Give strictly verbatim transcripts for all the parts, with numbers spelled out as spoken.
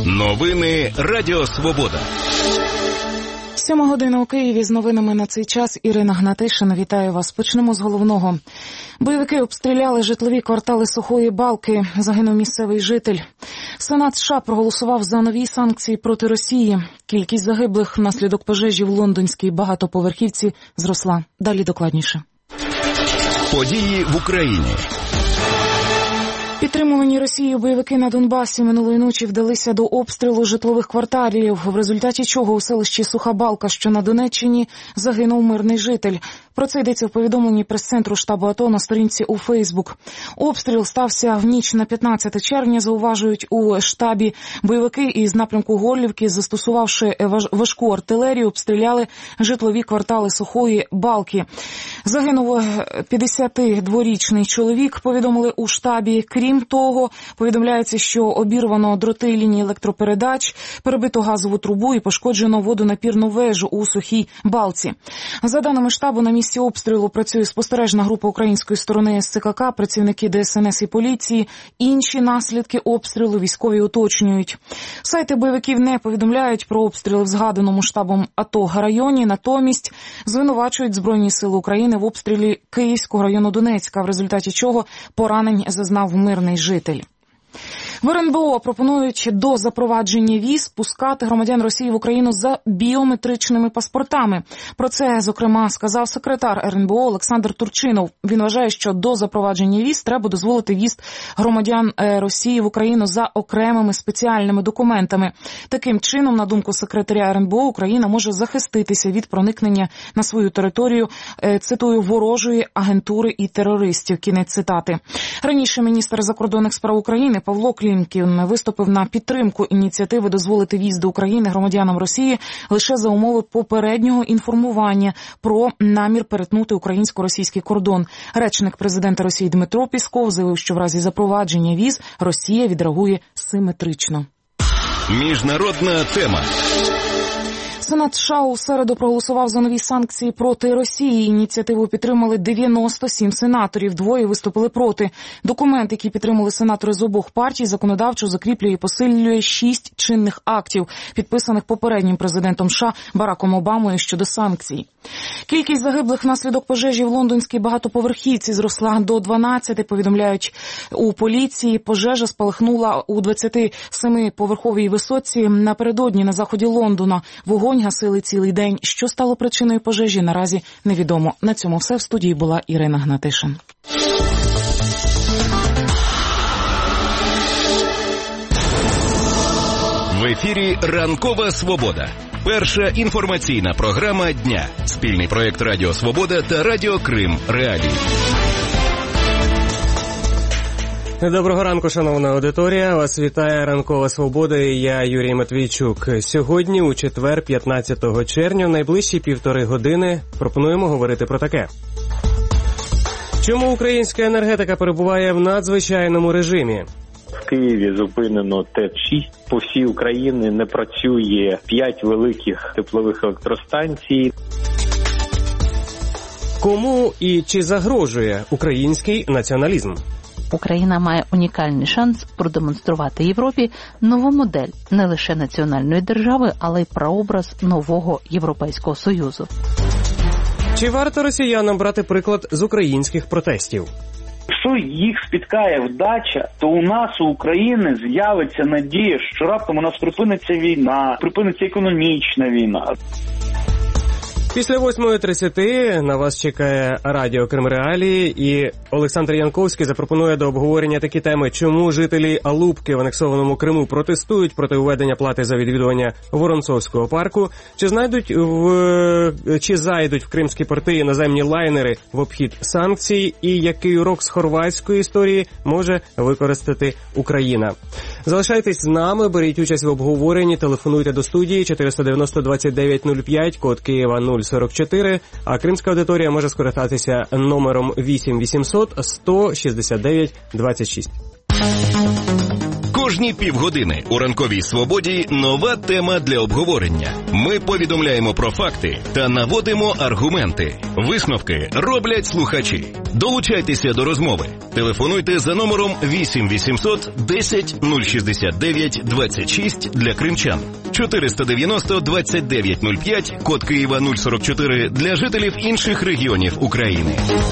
Новини Радіо Свобода. Сьома година у Києві. З новинами на цей час Ірина Гнатишина. Вітаю вас. Почнемо з головного. Бойовики обстріляли житлові квартали Сухої Балки. Загинув місцевий житель. Сенат США проголосував за нові санкції проти Росії. Кількість загиблих внаслідок пожежі в лондонській багатоповерхівці зросла. Далі докладніше. Події в Україні. Підтримувані Росією бойовики на Донбасі минулої ночі вдалися до обстрілу житлових кварталів, в результаті чого у селищі Суха Балка, що на Донеччині, загинув мирний житель. Про це йдеться в повідомленні прес-центру штабу АТО на сторінці у Фейсбук. Обстріл стався в ніч на п'ятнадцяте червня, зауважують у штабі. Бойовики із напрямку Горлівки, застосувавши важку артилерію, обстріляли житлові квартали Сухої Балки. Загинув п'ятдесятидворічний чоловік, повідомили у штабі. Крім того, повідомляється, що обірвано дроти лінії електропередач, перебито газову трубу і пошкоджено водонапірну вежу у Сухій Балці. За даними штабу, на місці обстрілу працює спостережна група української сторони ес це ка ка, працівники де ес ен ес і поліції. Інші наслідки обстрілу військові уточнюють. Сайти бойовиків не повідомляють про обстріли в згаданому штабом АТО районі, натомість звинувачують Збройні сили України в обстрілі Київського району Донецька, в результаті чого поранень зазнав мирний житель. В ер ен бе о пропонують до запровадження віз пускати громадян Росії в Україну за біометричними паспортами. Про це, зокрема, сказав секретар ер ен бе о Олександр Турчинов. Він вважає, що до запровадження віз треба дозволити в'їзд громадян Росії в Україну за окремими спеціальними документами. Таким чином, на думку секретаря ер ен бе о, Україна може захиститися від проникнення на свою територію, цитую, ворожої агентури і терористів. Кінець цитати. Раніше міністр закордонних справ України Павло Клімкін виступив на підтримку ініціативи дозволити в'їзд до України громадянам Росії лише за умови попереднього інформування про намір перетнути українсько-російський кордон. Речник президента Росії Дмитро Пісков заявив, що в разі запровадження віз Росія відреагує симетрично. Міжнародна тема. Сенат США у середу проголосував за нові санкції проти Росії. Ініціативу підтримали дев'яносто сім сенаторів, двоє виступили проти. Документ, який підтримали сенатори з обох партій, законодавчо закріплює і посилює шість чинних актів, підписаних попереднім президентом США Бараком Обамою щодо санкцій. Кількість загиблих внаслідок пожежі в лондонській багатоповерхівці зросла до дванадцяти, повідомляють у поліції. Пожежа спалахнула у двадцятисемиповерховій висотці напередодні на заході Лондона. Вогонь гасили цілий день. Що стало причиною пожежі, наразі невідомо. На цьому все. В студії була Ірина Гнатишин. В ефірі «Ранкова Свобода». Перша інформаційна програма дня. Спільний проєкт Радіо Свобода та Радіо Крим Реалії. Доброго ранку, шановна аудиторія. Вас вітає «Ранкова Свобода» і я, Юрій Матвійчук. Сьогодні, у четвер, п'ятнадцятого червня, в найближчі півтори години пропонуємо говорити про таке. Чому українська енергетика перебуває в надзвичайному режимі? В Києві зупинено ТЕЦ шість. По всій Україні не працює п'ять великих теплових електростанцій. Кому і чи загрожує український націоналізм? Україна має унікальний шанс продемонструвати Європі нову модель не лише національної держави, але й прообраз нового Європейського Союзу. Чи варто росіянам брати приклад з українських протестів? Якщо їх спіткає вдача, то у нас, у України, з'явиться надія, що раптом у нас припиниться війна, припиниться економічна війна. Після восьмої тридцяти на вас чекає Радіо Крим Реалії, і Олександр Янковський запропонує до обговорення такі теми: чому жителі Алубки в анексованому Криму протестують проти введення плати за відвідування Воронцовського парку, чи знайдуть в чи зайдуть в кримські порти іноземні лайнери в обхід санкцій, і який урок з хорватської історії може використати Україна. Залишайтесь з нами, беріть участь в обговоренні, телефонуйте до студії чотириста дев'яносто двадцять дев'ять нуль п'ять, код Києва нуль сорок чотири, а кримська аудиторія може скористатися номером вісім вісімсот сто шістдесят дев'ять двадцять шість. Кожні півгодини у ранковій свободі нова тема для обговорення. Ми повідомляємо про факти та наводимо аргументи. Висновки роблять слухачі. Долучайтеся до розмови. Телефонуйте за номером вісім вісімсот десять нуль шістдесят дев'ять двадцять шість для кримчан, чотириста дев'яносто двадцять дев'ять нуль п'ять, код Києва нуль сорок чотири для жителів інших регіонів України.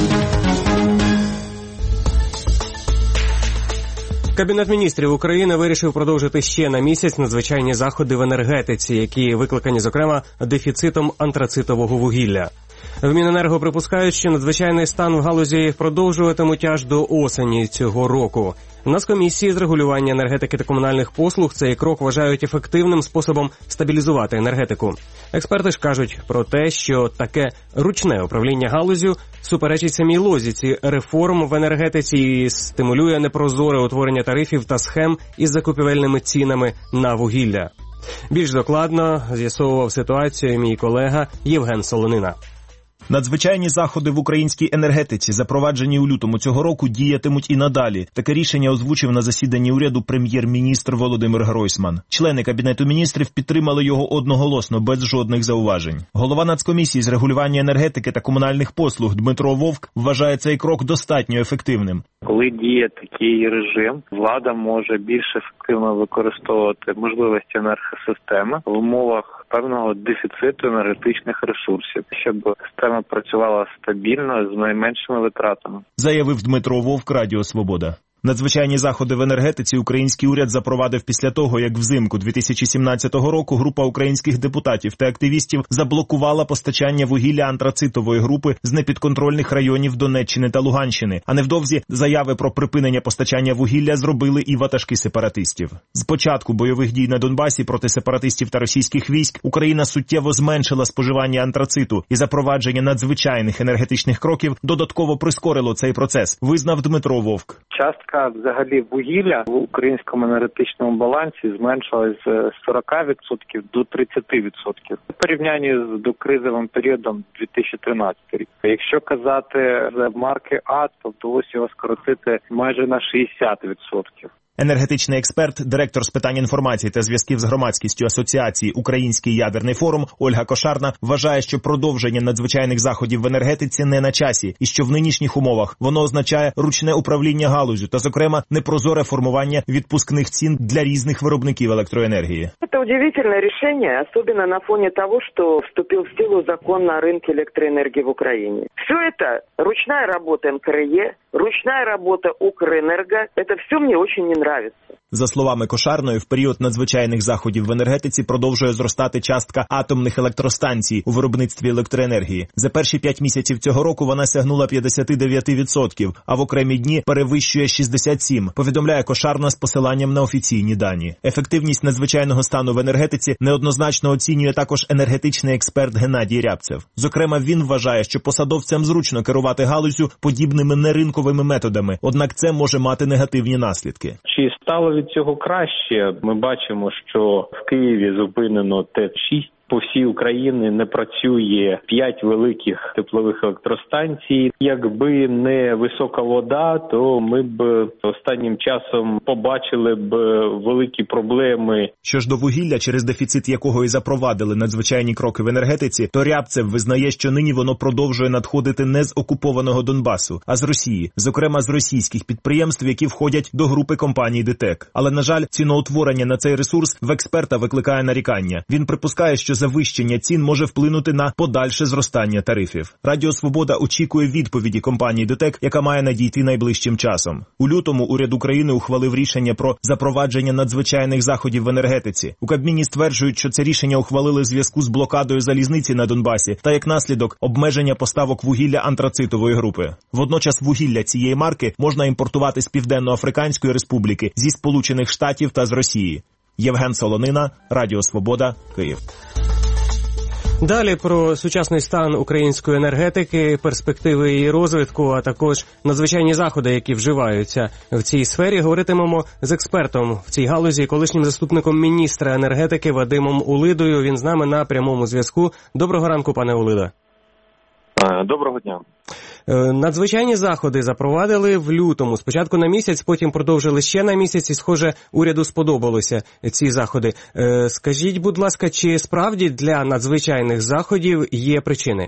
Кабінет міністрів України вирішив продовжити ще на місяць надзвичайні заходи в енергетиці, які викликані, зокрема, дефіцитом антрацитового вугілля. В Міненерго припускають, що надзвичайний стан в галузі продовжуватимуть аж до осені цього року. Нацкомісії з регулювання енергетики та комунальних послуг цей крок вважають ефективним способом стабілізувати енергетику. Експерти ж кажуть про те, що таке ручне управління галуззю суперечить самій логіці реформ в енергетиці і стимулює непрозоре утворення тарифів та схем із закупівельними цінами на вугілля. Більш докладно з'ясовував ситуацію мій колега Євген Солонина. Надзвичайні заходи в українській енергетиці, запроваджені у лютому цього року, діятимуть і надалі. Таке рішення озвучив на засіданні уряду прем'єр-міністр Володимир Гройсман. Члени Кабінету міністрів підтримали його одноголосно, без жодних зауважень. Голова Нацкомісії з регулювання енергетики та комунальних послуг Дмитро Вовк вважає цей крок достатньо ефективним. Коли діє такий режим, влада може більш ефективно використовувати можливості енергосистеми в умовах певного дефіциту енергетичних ресурсів, щоб система працювала стабільно з найменшими витратами, заявив Дмитро Вовк, Радіо Свобода. Надзвичайні заходи в енергетиці український уряд запровадив після того, як взимку дві тисячі сімнадцятого року група українських депутатів та активістів заблокувала постачання вугілля антрацитової групи з непідконтрольних районів Донеччини та Луганщини. А невдовзі заяви про припинення постачання вугілля зробили і ватажки сепаратистів. З початку бойових дій на Донбасі проти сепаратистів та російських військ Україна суттєво зменшила споживання антрациту, і запровадження надзвичайних енергетичних кроків додатково прискорило цей процес, визнав Дмитро Вовк. Частка взагалі вугілля в українському енергетичному балансі зменшилась з сорок відсотків до тридцять відсотків в порівнянні з докризовим періодом дві тисячі тринадцятого рік. Якщо казати за марки А, то вдалося його скоротити майже на шістдесят відсотків. Енергетичний експерт, директор з питань інформації та зв'язків з громадськістю Асоціації «Український ядерний форум» Ольга Кошарна вважає, що продовження надзвичайних заходів в енергетиці не на часі, і що в нинішніх умовах воно означає ручне управління галуззю та, зокрема, непрозоре формування відпускних цін для різних виробників електроенергії. Це удивительне рішення, особливо на фоні того, що вступив в силу закон на ринку електроенергії в Україні. Все це ручна робота ем ка ер е, ручна робота Укренерго, це все мені дуже не подобається. За словами Кошарної, в період надзвичайних заходів в енергетиці продовжує зростати частка атомних електростанцій у виробництві електроенергії. За перші п'ять місяців цього року вона сягнула п'ятдесят дев'ять відсотків, а в окремі дні перевищує шістдесят сім відсотків, повідомляє Кошарна з посиланням на офіційні дані. Ефективність надзвичайного стану в енергетиці неоднозначно оцінює також енергетичний експерт Геннадій Рябцев. Зокрема, він вважає, що посадовцям зручно керувати галуззю подібними неринковими методами, однак це може мати негативні наслідки. Чи стало від цього краще? Ми бачимо, що в Києві зупинено ТЕЦ шість. По всій Україні не працює п'ять великих теплових електростанцій. Якби не висока вода, то ми б останнім часом побачили б великі проблеми. Що ж до вугілля, через дефіцит якого і запровадили надзвичайні кроки в енергетиці, то Рябцев визнає, що нині воно продовжує надходити не з окупованого Донбасу, а з Росії, зокрема з російських підприємств, які входять до групи компаній ДТЕК. Але, на жаль, ціноутворення на цей ресурс в експерта викликає нарікання. Він припускає, що завищення цін може вплинути на подальше зростання тарифів. Радіо Свобода очікує відповіді компанії ДТЕК, яка має надійти найближчим часом. У лютому уряд України ухвалив рішення про запровадження надзвичайних заходів в енергетиці. У Кабміні стверджують, що це рішення ухвалили в зв'язку з блокадою залізниці на Донбасі та як наслідок обмеження поставок вугілля антрацитової групи. Водночас вугілля цієї марки можна імпортувати з Південно-Африканської Республіки, зі Сполучених Штатів та з Росії. Євген Солонина, Радіо Свобода, Київ. Далі про сучасний стан української енергетики, перспективи її розвитку, а також надзвичайні заходи, які вживаються в цій сфері, говоритимемо з експертом в цій галузі, колишнім заступником міністра енергетики Вадимом Улидою. Він з нами на прямому зв'язку. Доброго ранку, пане Улида. Доброго дня. Надзвичайні заходи запровадили в лютому. Спочатку на місяць, потім продовжили ще на місяць, і, схоже, уряду сподобалося ці заходи. Скажіть, будь ласка, чи справді для надзвичайних заходів є причини?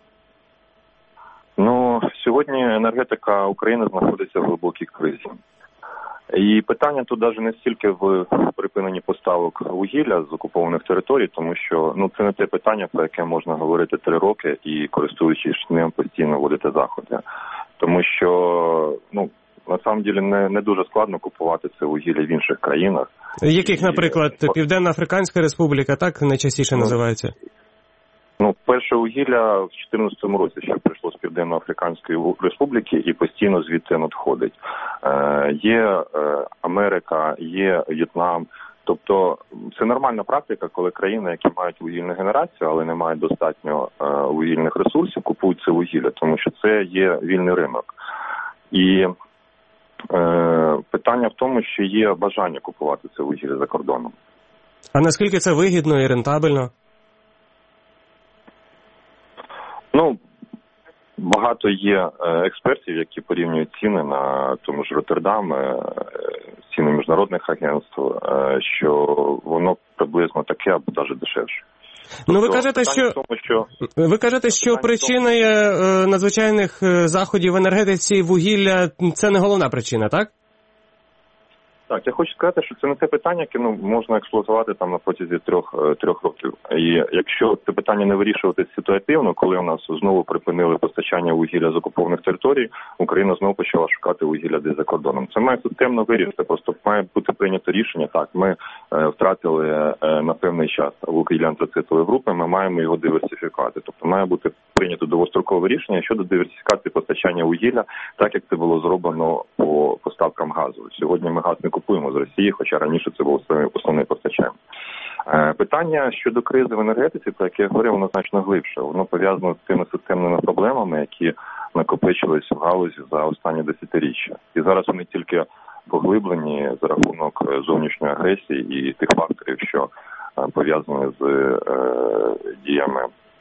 Ну, сьогодні енергетика України знаходиться в глибокій кризі. І питання тут навіть не стільки в припиненні поставок вугілля з окупованих територій, тому що ну це не те питання, про яке можна говорити три роки і, користуючись ним, постійно вводити заходи. Тому що, ну, на самом деле не, не дуже складно купувати це вугілля в інших країнах. Яких, наприклад, і... Південно-Африканська Республіка, так найчастіше ну, називається? Ну, перше вугілля в чотирнадцятому році ще прийшло з Південно-Африканської Республіки і постійно звідти надходить. Е, є е, Америка, є В'єтнам. Тобто це нормальна практика, коли країни, які мають вугільну генерацію, але не мають достатньо е, вугільних ресурсів, купують це вугілля, тому що це є вільний ринок. І е, питання в тому, що є бажання купувати це вугілля за кордоном. А наскільки це вигідно і рентабельно? Ну, багато є експертів, які порівнюють ціни на тому ж Роттердам, ціни міжнародних агентств, що воно приблизно таке або навіть дешевше. Ну, ви кажете, що, тому, що ви кажете, що причиною е, надзвичайних заходів в енергетиці вугілля – це не головна причина, так? Так, я хочу сказати, що це не те питання, яке ну, можна експлуатувати там на протязі трьох, трьох років. І якщо це питання не вирішувати ситуативно, коли у нас знову припинили постачання вугілля з окупованих територій, Україна знову почала шукати вугілля десь за кордоном. Це має системно вирішити, просто має бути прийнято рішення. Так, ми е, втратили е, на певний час вугілля антрацитової групи, ми маємо його диверсифікувати. Тобто має бути прийнято довгострокове рішення щодо диверсифікації постачання вугілля, так як це було зроблено по поставкам газу. Сьогодні ми газ не купуємо з Росії, хоча раніше це був основний постачальник. Питання щодо кризи в енергетиці, про яке я говорив, воно значно глибше. Воно пов'язано з тими системними проблемами, які накопичились в галузі за останні десятиріччя. І зараз вони тільки поглиблені за рахунок зовнішньої агресії і тих факторів, що пов'язані з е, діями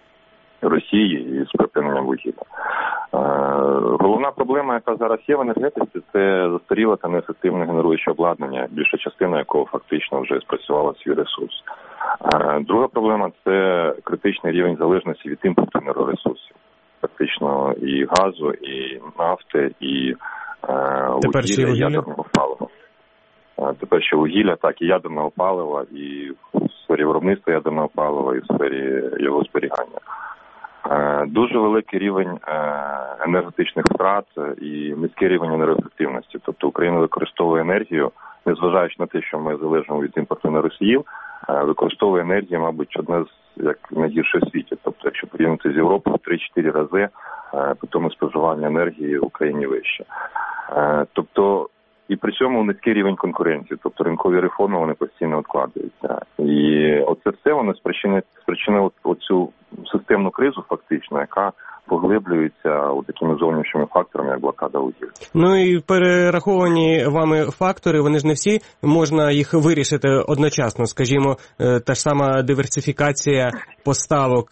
Росії і з припиненням вугілля. Е, головна проблема, яка зараз є в енергетиці, це застаріле та неефективне генеруюче обладнання, більша частина якого фактично вже спрацювала свій ресурс. Е, друга проблема – це критичний рівень залежності від імпорту енергоресурсів. Фактично і газу, і нафти, і е, вугілля, і ядерного палива. Е, тепер ще вугілля, так і ядерного палива, і в сфері виробництва ядерного палива, і в сфері його зберігання. Дуже великий рівень енергетичних втрат і низький рівень енергоефективності. Тобто Україна використовує енергію, незважаючи на те, що ми залежимо від імпорту на Росіїв, використовує енергію, мабуть, одне з як найгірше в світі. Тобто, якщо порівняти з Європою, в три-чотири рази по тому споживання енергії в Україні вище. Тобто, і при цьому низький рівень конкуренції, тобто ринкові реформи, вони постійно відкладаються. І оце все, воно спричинило, спричинило оцю системну кризу фактично, яка поглиблюється такими зовнішніми факторами, як блокада вугілля. Ну і перераховані вами фактори, вони ж не всі, можна їх вирішити одночасно. Скажімо, та ж сама диверсифікація поставок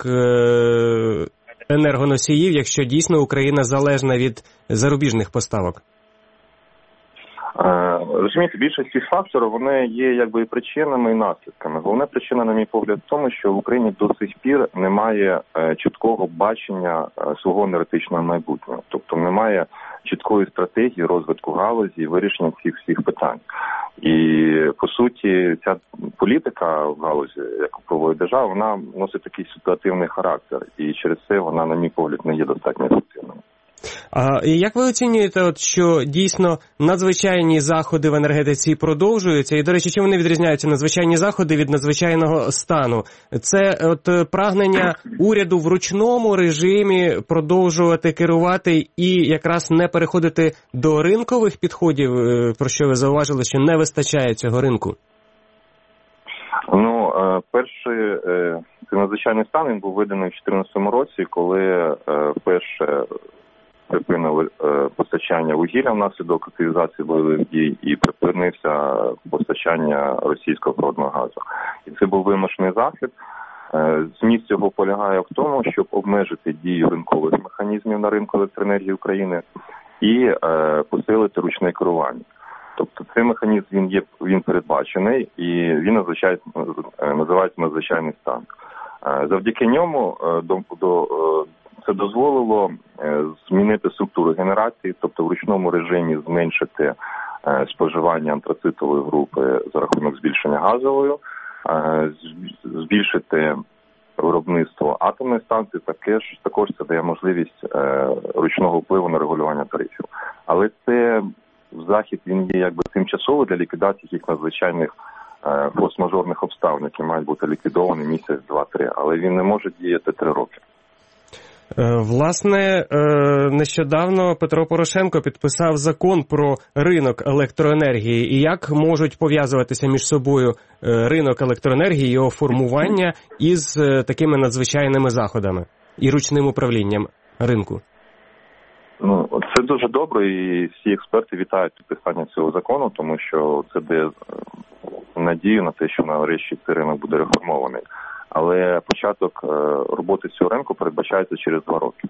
енергоносіїв, якщо дійсно Україна залежна від зарубіжних поставок. Розумієте, більшість цих факторів, вони є якби і причинами, і наслідками. Головна причина, на мій погляд, в тому, що в Україні до сих пір немає чіткого бачення свого енергетичного майбутнього. Тобто немає чіткої стратегії розвитку галузі і вирішення цих всіх питань. І, по суті, ця політика в галузі, яку проводить держава, вона носить такий ситуативний характер. І через це вона, на мій погляд, не є достатньо ефективною. А як ви оцінюєте, от, що дійсно надзвичайні заходи в енергетиці продовжуються? І, до речі, чим вони відрізняються, надзвичайні заходи від надзвичайного стану? Це от прагнення уряду в ручному режимі продовжувати керувати і якраз не переходити до ринкових підходів, про що ви зауважили, що не вистачає цього ринку? Ну, перший це надзвичайний стан, він був виданий в дві тисячі чотирнадцятому році, коли перше припинили е, постачання вугілля внаслідок активізації бойових дій і припинився постачання російського природного газу. І це був вимушений захід. Зміст цього полягає в тому, щоб обмежити дію ринкових механізмів на ринку електроенергії України і посилити ручне керування. Тобто цей механізм він є він передбачений і він надзвичайно називається надзвичайний стан. Завдяки ньому до, до це дозволило змінити структуру генерації, тобто в ручному режимі зменшити споживання антрацитової групи за рахунок збільшення газової, збільшити виробництво атомної станції, також, також це дає можливість ручного впливу на регулювання тарифів. Але це захід він є якби тимчасовий для ліквідації їх надзвичайних форс-мажорних обставин, які мають бути ліквідовані місяць, два-три, але він не може діяти три роки. Власне, нещодавно Петро Порошенко підписав закон про ринок електроенергії. І як можуть пов'язуватися між собою ринок електроенергії, його формування із такими надзвичайними заходами і ручним управлінням ринку? Ну, це дуже добре, і всі експерти вітають підписання цього закону, тому що це дає надію на те, що нарешті цей ринок буде реформований. Але початок роботи цього ринку передбачається через два роки.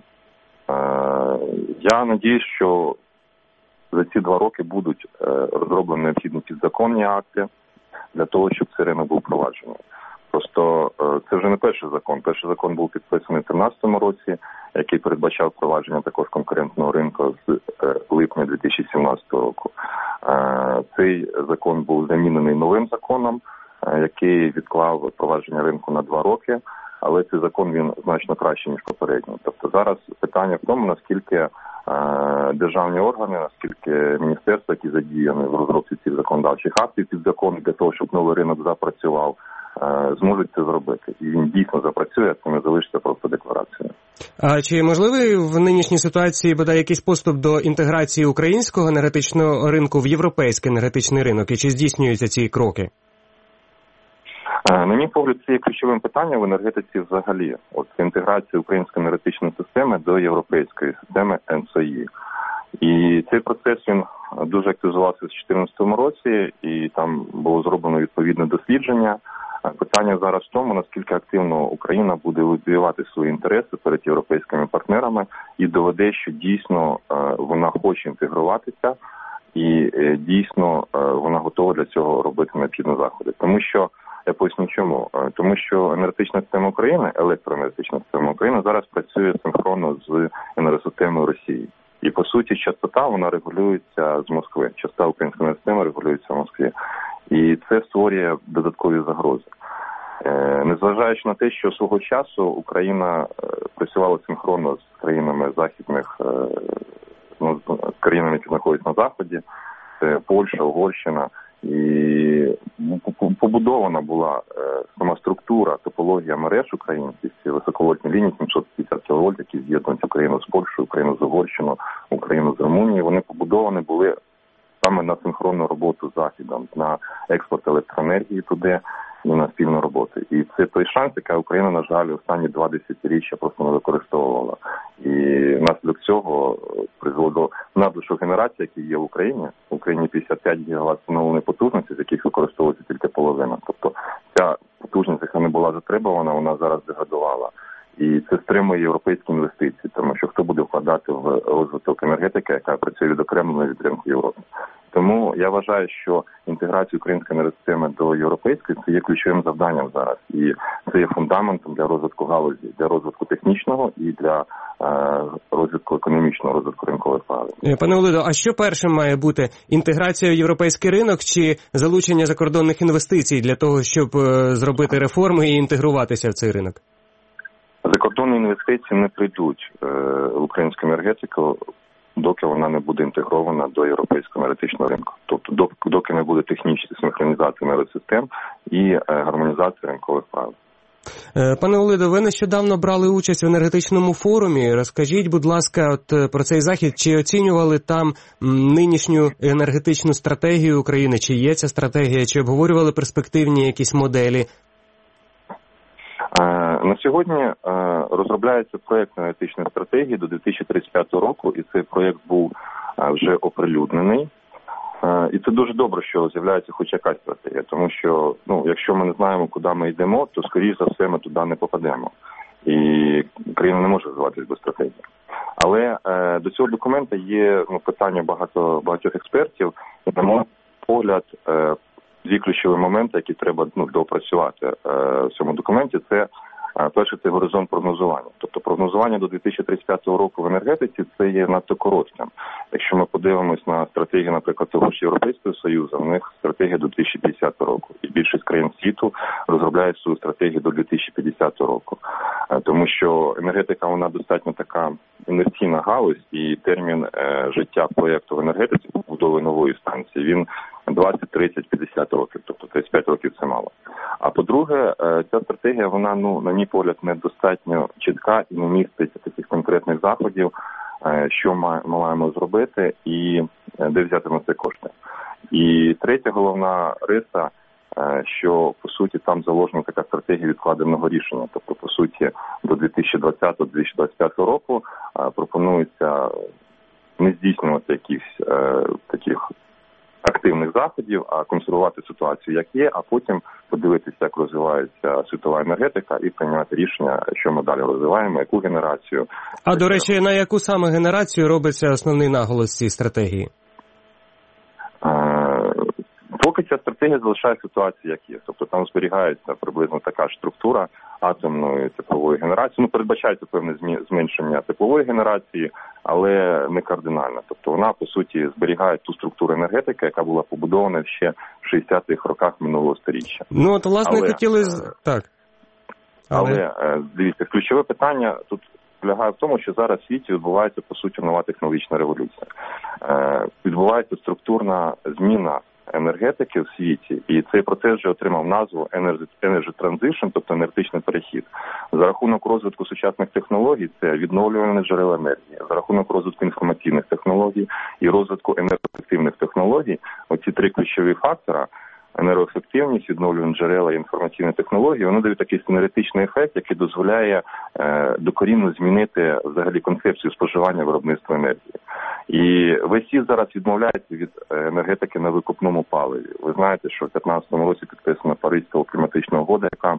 Я надіюсь, що за ці два роки будуть розроблені необхідні підзаконні акти для того, щоб цей ринок був впроваджений. Просто це вже не перший закон. Перший закон був підписаний в тринадцятому році, який передбачав впровадження також конкурентного ринку з липня дві тисячі сімнадцятого року. Цей закон був замінений новим законом, який відклав впровадження ринку на два роки, але цей закон він значно кращий, ніж попередній. Тобто зараз питання в тому, наскільки е, державні органи, наскільки міністерства, які задіяні в розробці цих законодавчих актів під закон для того, щоб новий ринок запрацював, е, зможуть це зробити. І він дійсно запрацює, це не залишиться просто декларацією. А чи можливий в нинішній ситуації бодай якийсь поступ до інтеграції українського енергетичного ринку в європейський енергетичний ринок? І чи здійснюються ці кроки? На мій погляд, це є ключовим питанням в енергетиці взагалі. От інтеграція української енергетичної системи до європейської системи ен ес о і. І цей процес він дуже активізувався в дві тисячі чотирнадцятому році, і там було зроблено відповідне дослідження. Питання зараз в тому, наскільки активно Україна буде лобіювати свої інтереси перед європейськими партнерами і доведе, що дійсно вона хоче інтегруватися і дійсно вона готова для цього робити необхідні заходи. Тому що Я поясню чому. Тому що енергетична система України, електроенергетична система України зараз працює синхронно з енергосистемою Росії. І, по суті, частота, вона регулюється з Москви. Частота української системи регулюється в Москві. І це створює додаткові загрози. Незважаючи на те, що свого часу Україна працювала синхронно з країнами західних, ну, з країнами, які знаходяться на Заході, це Польща, Угорщина, і побудована була сама структура, топологія мереж українських, ці високовольтні лінії сімсот п'ятдесят кіловольт, які з'єднують Україну з Польщею, Україну з Угорщиною, Україну з Румунією, вони побудовані були саме на синхронну роботу з Західом, на експорт електроенергії туди і на спільну роботу. І це той шанс, який Україна, на жаль, останні два десятиріччя просто не використовувала. І внаслідок цього призвело до надлишку генерації, які є в Україні. В Україні п'ятдесят п'ять гігават встановленої потужності, з яких використовується тільки половина. Тобто ця потужність, яка не була затребувана, вона зараз деградувала. І це стримує європейські інвестиції, тому що хто буде вкладати в розвиток енергетики, яка працює відокремлено від ринку Європи. Тому я вважаю, що інтеграція української енергосистеми до європейської – це є ключовим завданням зараз. І це є фундаментом для розвитку галузі, для розвитку технічного і для е, розвитку економічного, розвитку ринкових правил. Пане Олидо, а що першим має бути? Інтеграція в європейський ринок чи залучення закордонних інвестицій для того, щоб е, зробити реформи і інтегруватися в цей ринок? Закордонні інвестиції не прийдуть е, в українську енергетику, доки вона не буде інтегрована до європейського енергетичного ринку. Тобто, доки не буде технічної синхронізації енергосистем і е, гармонізації ринкових правил. Пане Олидо, ви нещодавно брали участь в енергетичному форумі. Розкажіть, будь ласка, от про цей захід. Чи оцінювали там нинішню енергетичну стратегію України? Чи є ця стратегія? Чи обговорювали перспективні якісь моделі? На сьогодні розробляється проєкт енергетичної стратегії до дві тисячі тридцять п'ятого року, і цей проєкт був вже оприлюднений. І це дуже добре, що з'являється хоч якась стратегія, тому що, ну, якщо ми не знаємо, куди ми йдемо, то, скоріш за все, ми туди не попадемо. І країна не може розвиватися без стратегії. Але е, до цього документа є ну, питання багато, багатьох експертів. І, на мій погляд, е, дві ключові моменти, які треба ну, доопрацювати е, в цьому документі, це перше, це горизонт прогнозування. Тобто прогнозування до дві тисячі тридцять п'ятого року в енергетиці це є надто коротким. Якщо ми подивимось на стратегію, наприклад, того ж Європейського Союзу, у них стратегія до дві тисячі п'ятдесятого року. І більшість країн світу розробляють свою стратегію до дві тисячі п'ятдесятого року. Тому що енергетика, вона достатньо така інерційна галузь, і термін е, життя проєкту в енергетиці, побудови нової станції, він двадцять, тридцять, п'ятдесят років, тобто тридцять п'ять років це мало. А по-друге, е, ця стратегія, вона, ну, на мій погляд, недостатньо чітка і не містить таких конкретних заходів, е, що ми маємо зробити і е, де взяти на це кошти. І третя головна риса, що, по суті, там заложена така стратегія відкладеного рішення. Тобто, по суті, до дві тисячі двадцятого - дві тисячі двадцять п'ятого року пропонується не здійснювати якихось е, таких активних заходів, а консервувати ситуацію, як є, а потім подивитися, як розвивається світова енергетика і прийняти рішення, що ми далі розвиваємо, яку генерацію. А, до речі, на яку саме генерацію робиться основний наголос цієї стратегії? Поки ця стратегія залишає ситуацію, як є. Тобто там зберігається приблизно така ж структура атомної теплової генерації. Ну, передбачається певне зменшення теплової генерації, але не кардинально. Тобто вона, по суті, зберігає ту структуру енергетики, яка була побудована ще в шістдесятих роках минулого сторіччя. Ну, от, власне, але, хотіли... Так. Але, але, дивіться, ключове питання тут полягає в тому, що зараз в світі відбувається, по суті, нова технологічна революція. Е, відбувається структурна зміна енергетики в світі, і цей процес вже отримав назву Energy Transition, тобто енергетичний перехід. За рахунок розвитку сучасних технологій, це відновлювальні джерела енергії, за рахунок розвитку інформаційних технологій і розвитку енергоефективних технологій, оці три ключові фактора – енергоефективність, відновлювальні джерела і інформаційні технології, вони дають такий синергетичний ефект, який дозволяє е, докорінно змінити взагалі концепцію споживання виробництва енергії. І весь світ зараз відмовляється від енергетики на викопному паливі. Ви знаєте, що в дві тисячі п'ятнадцятому році підписана Паризька кліматична угода, яка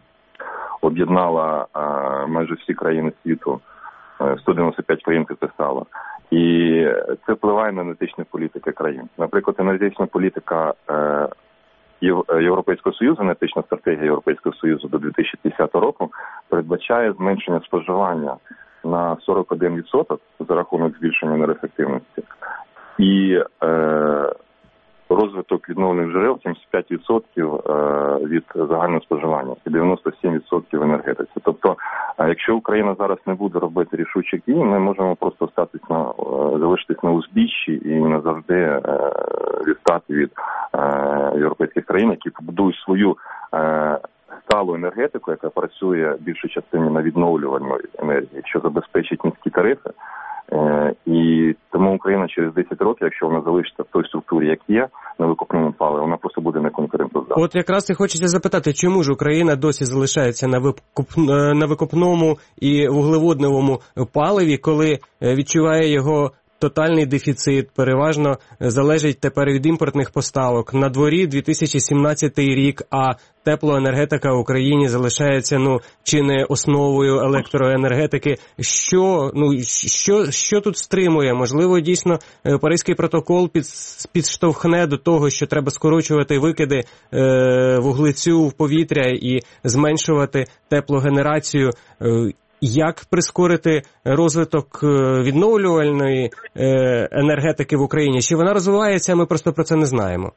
об'єднала е, майже всі країни світу, е, сто дев'яносто п'ять країн підписала. І це впливає на енергетичну політику країн. Наприклад, енергетична політика е, Європейського Союзу, енергетична стратегія Європейського Союзу до дві тисячі п'ятдесятого року передбачає зменшення споживання на сорок один відсоток за рахунок збільшення енергоефективності і е, розвиток відновлених джерел сімдесят п'ять відсотків е, від загального споживання і дев'яносто сім відсотків в енергетиці. Тобто, якщо Україна зараз не буде робити рішучих дій, ми можемо просто остатись на, залишитись на узбіччі і назавжди е, відстати від е, європейських країн, які побудують свою е, сталу енергетику, яка працює більшій частині на відновлювальну енергію, що забезпечить низькі тарифи. Е, і тому Україна через десять років, якщо вона залишиться в той структурі, як є, на викопному паливі, вона просто буде неконкурентоздатна. От якраз і хочеться запитати, чому ж Україна досі залишається на викоп... на викопному і вуглеводневому паливі, коли відчуває його тотальний дефіцит, переважно залежить тепер від імпортних поставок. На дворі дві тисячі сімнадцятий рік, а теплоенергетика в Україні залишається, ну, чи не основою електроенергетики. Що, ну, що, що тут стримує? Можливо, дійсно, Паризький протокол під, підштовхне до того, що треба скорочувати викиди е, вуглецю в повітря і зменшувати теплогенерацію. Е, Як прискорити розвиток відновлювальної енергетики в Україні? Чи вона розвивається, а ми просто про це не знаємо?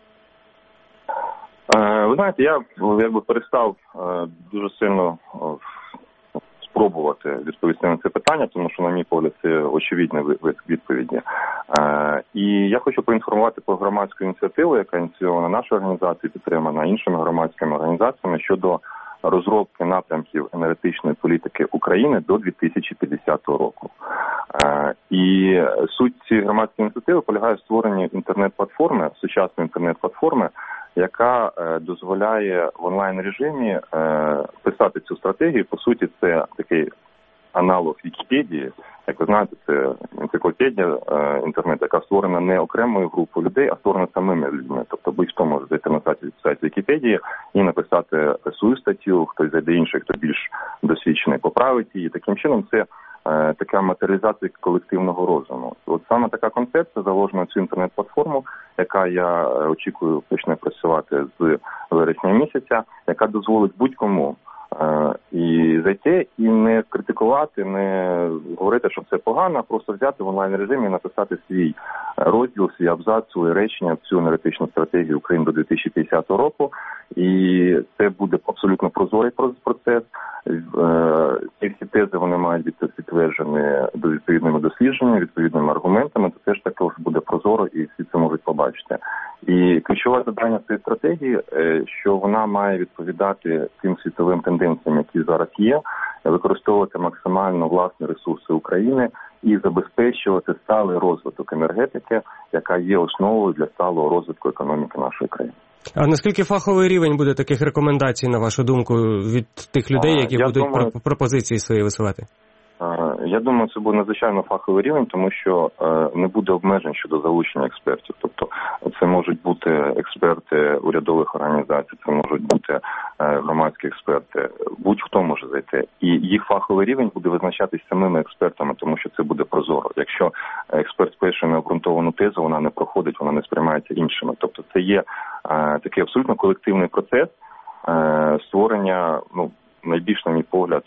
Ви знаєте, я якби перестав дуже сильно спробувати відповісти на це питання, тому що, на мій погляд, це очевидні відповіді. І я хочу поінформувати про громадську ініціативу, яка ініційована нашою організацією, підтримана іншими громадськими організаціями щодо розробки напрямків енергетичної політики України до дві тисячі п'ятдесятого року. І суть цієї громадської ініціативи полягає в створенні інтернет-платформи, сучасної інтернет-платформи, яка дозволяє в онлайн-режимі писати цю стратегію. По суті, це такий аналог Вікіпедії, Як ви знаєте, це енциклопедія е, інтернет, яка створена не окремою групою людей, а створена самими людьми. Тобто будь-хто може зайти на сайт, сайт Вікіпедії і написати свою статтю, хтось зайде інший, хто більш досвідчений, поправить її. Таким чином це е, така матеріалізація колективного розуму. От саме така концепція заложена в цю інтернет-платформу, яка, я очікую, почне працювати з вересня місяця, яка дозволить будь-кому і зайти, і не критикувати, не говорити, що це погано, а просто взяти в онлайн-режимі і написати свій розділ, свій абзац, свої речення в цю енергетичну стратегію України до дві тисячі п'ятдесятого року. І це буде абсолютно прозорий процес. Ці всі тези, вони мають бути підтверджені до відповідними дослідженнями, відповідними аргументами, то теж також буде прозоро і всі це можуть побачити. І ключове завдання цієї стратегії, що вона має відповідати тим світовим тенденціям, які зараз є, використовувати максимально власні ресурси України і забезпечувати сталий розвиток енергетики, яка є основою для сталого розвитку економіки нашої країни. А наскільки фаховий рівень буде таких рекомендацій, на вашу думку, від тих людей, які Я будуть думаю, пропозиції свої висувати? Я думаю, це буде надзвичайно фаховий рівень, тому що не буде обмежень щодо залучення експертів. Тобто це можуть бути експерти урядових організацій, це можуть бути громадські експерти. Будь-хто може зайти. І їх фаховий рівень буде визначатись самими експертами, тому що це буде прозоро. Якщо експерт спише необґрунтовану тезу, вона не проходить, вона не сприймається іншими. Тобто це є такий абсолютно колективний процес створення, ну, найбільш, на мій погляд,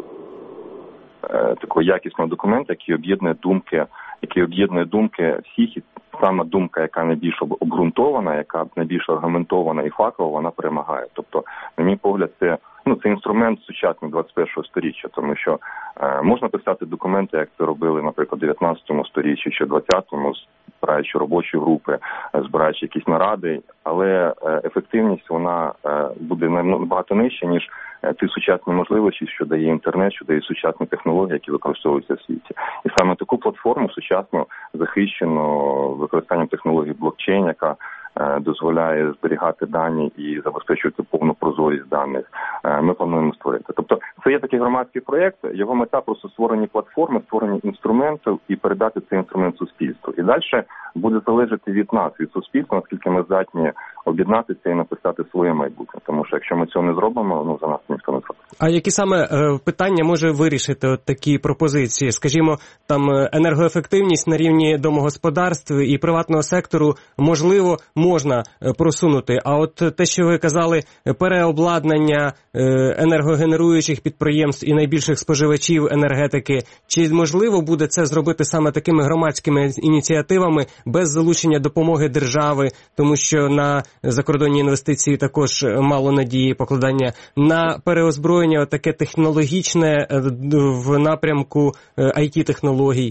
такого якісного документу, який об'єднує думки, який об'єднує думки всіх, і саме думка, яка найбільш обґрунтована, яка найбільш аргументована і фахова, вона перемагає. Тобто, на мій погляд, це ну це інструмент сучасного двадцять першого сторіччя, тому що е, можна писати документи, як це робили, наприклад, в дев'ятнадцятому сторіччі чи двадцятому, збираючи робочі групи, збираючи якісь наради, але е, ефективність вона е, буде набагато нижча, ніж ті сучасні можливості, що дає інтернет, що дає сучасні технології, які використовуються в світі. І саме таку платформу сучасно захищено використанням технологій блокчейн, яка е, дозволяє зберігати дані і забезпечувати повну прозорість даних, е, ми плануємо створити. Тобто це є такий громадський проєкт, його мета просто створені платформи, створені інструментів і передати цей інструмент суспільству. І далі буде залежати від нас, від суспільства, наскільки ми здатні об'єднатися і написати своє майбутнє. Тому що якщо ми цього не зробимо, ну за нас ніхто не зробить. А які саме е, питання може вирішити от такі пропозиції? Скажімо, там енергоефективність на рівні домогосподарств і приватного сектору, можливо, можна просунути. А от те, що ви казали, переобладнання е, енергогенеруючих підприємств і найбільших споживачів енергетики, чи можливо буде це зробити саме такими громадськими ініціативами без залучення допомоги держави, тому що на закордонні інвестиції також мало надії покладання на переозброєння таке технологічне в напрямку ай ті-технологій?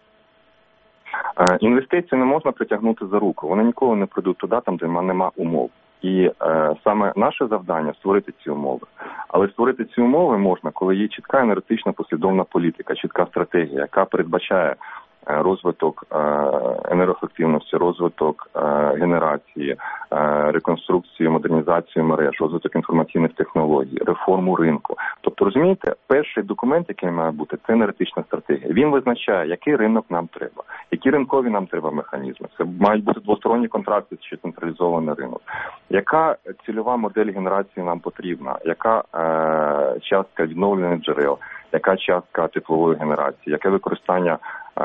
Інвестиції не можна притягнути за руку. Вони ніколи не прийдуть туди, там, де нема умов. І е, саме наше завдання – створити ці умови. Але створити ці умови можна, коли є чітка енергетична послідовна політика, чітка стратегія, яка передбачає розвиток енергоефективності, розвиток генерації, реконструкцію, модернізацію мереж, розвиток інформаційних технологій, реформу ринку. Тобто, розумієте, перший документ, який має бути, це енергетична стратегія. Він визначає, який ринок нам треба, які ринкові нам треба механізми. Це мають бути двосторонні контракти чи централізований ринок. Яка цільова модель генерації нам потрібна? Яка е, частка відновлюваних джерел? Яка частка теплової генерації? Яке використання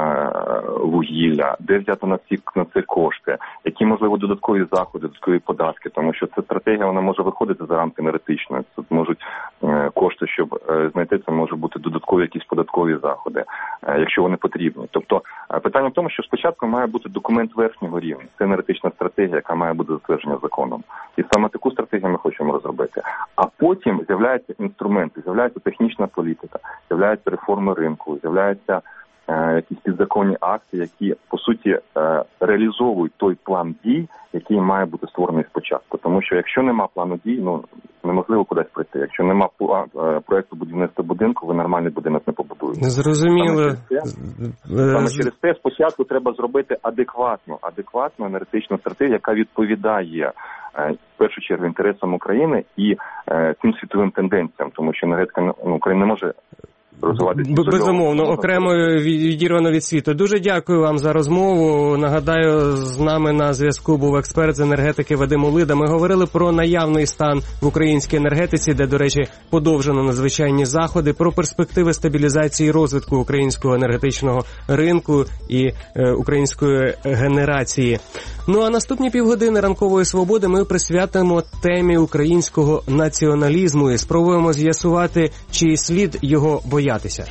вугілля, де взяти на ці на це кошти, які, можливо, додаткові заходи, додаткові податки, тому що ця стратегія, вона може виходити за рамки енергетичної. Тут можуть е, кошти, щоб е, знайти, це може бути додаткові якісь податкові заходи, е, якщо вони потрібні. Тобто е, питання в тому, що спочатку має бути документ верхнього рівня, це енергетична стратегія, яка має бути затверджена законом. І саме таку стратегію ми хочемо розробити. А потім з'являються інструменти, з'являється технічна політика, з'являються реформи ринку, з'являються якісь підзаконні акти, які, по суті, реалізовують той план дій, який має бути створений спочатку. Тому що якщо нема плану дій, ну, неможливо кудись прийти. Якщо нема проєкту будівництва будинку, ви нормальний будинок не побудуєте. Зрозуміло. Саме через те спочатку треба зробити адекватну, адекватну енергетичну стратегію, яка відповідає в першу чергу інтересам України і цим світовим тенденціям, тому що енергетика, ну, Україна не може розвиватися. Безумовно, окремо відірвано від світу. Дуже дякую вам за розмову. Нагадаю, з нами на зв'язку був експерт з енергетики Вадим Улида. Ми говорили про наявний стан в українській енергетиці, де, до речі, подовжено надзвичайні заходи, про перспективи стабілізації і розвитку українського енергетичного ринку і е, української генерації. Ну а наступні півгодини ранкової свободи ми присвятимо темі українського націоналізму і спробуємо з'ясувати, чи слід його боятися.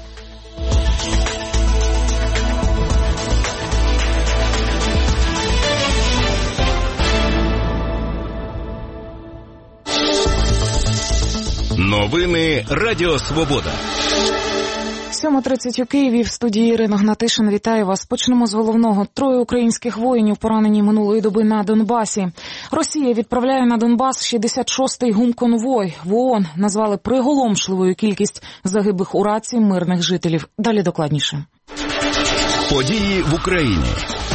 Новини Радіо Свобода. сьома тридцять у Києві. В студії Ірина Гнатишин. Вітаю вас. Почнемо з головного. Троє українських воїнів поранені минулої доби на Донбасі. Росія відправляє на Донбас шістдесят шостий гумконвой. В ООН назвали приголомшливою кількість загиблих у раці мирних жителів. Далі докладніше. Події в Україні.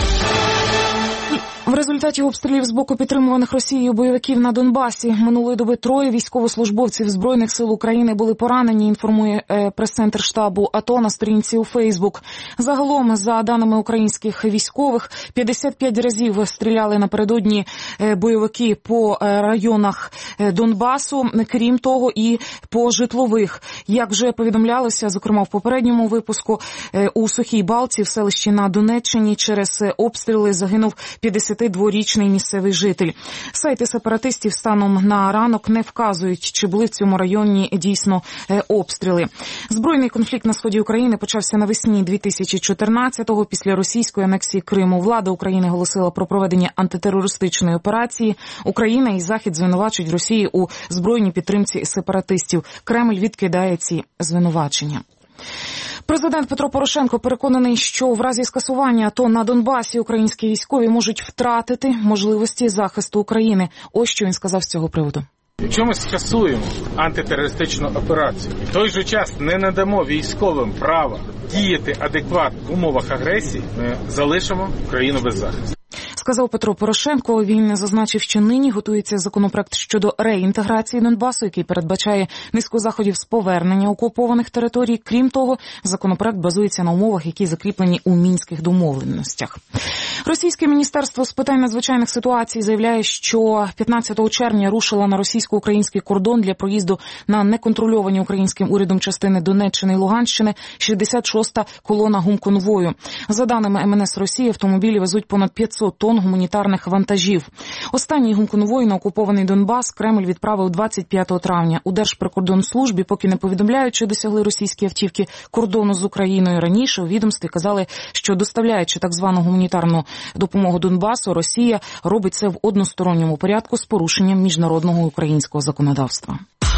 В результаті обстрілів з боку підтримуваних Росією бойовиків на Донбасі минулої доби троє військовослужбовців Збройних сил України були поранені, інформує е, прес-центр штабу АТО на сторінці у Фейсбук. Загалом, за даними українських військових, п'ятдесят п'ять разів стріляли напередодні е, бойовики по е, районах е, Донбасу, крім того і по житлових. Як вже повідомлялося, зокрема в попередньому випуску, е, у Сухій Балці в селищі на Донеччині через обстріли загинув п'ятдесятидворічний місцевий житель. Сайти сепаратистів станом на ранок не вказують, чи були в цьому районі дійсно е, обстріли. Збройний конфлікт на сході України почався навесні дві тисячі чотирнадцятого після російської анексії Криму. Влада України оголосила про проведення антитерористичної операції. Україна і Захід звинувачують Росію у збройній підтримці сепаратистів. Кремль відкидає ці звинувачення. Президент Петро Порошенко переконаний, що в разі скасування АТО на Донбасі українські військові можуть втратити можливості захисту України. Ось що він сказав з цього приводу. Якщо ми скасуємо антитерористичну операцію і в той же час не надамо військовим права діяти адекватно в умовах агресії, ми залишимо Україну без захисту. Сказав Петро Порошенко. Він зазначив, що нині готується законопроект щодо реінтеграції Донбасу, який передбачає низку заходів з повернення окупованих територій. Крім того, законопроект базується на умовах, які закріплені у мінських домовленостях. Російське міністерство з питань надзвичайних ситуацій заявляє, що п'ятнадцятого червня рушила на російсько-український кордон для проїзду на неконтрольовані українським урядом частини Донеччини і Луганщини шістдесят шоста колона гумконвою. За даними ем ен ес Росії, автомобілі везуть понад п'ятсот тонн гуманітарних вантажів. Останній гумконвой на окупований Донбас Кремль відправив двадцять п'ятого травня. У Держприкордонслужбі поки не повідомляють, чи досягли російські автівки кордону з Україною. Раніше у відомстві казали, що доставляючи так звану гуманітарну допомогу Донбасу, Росія робить це в односторонньому порядку з порушенням міжнародного і українського законодавства.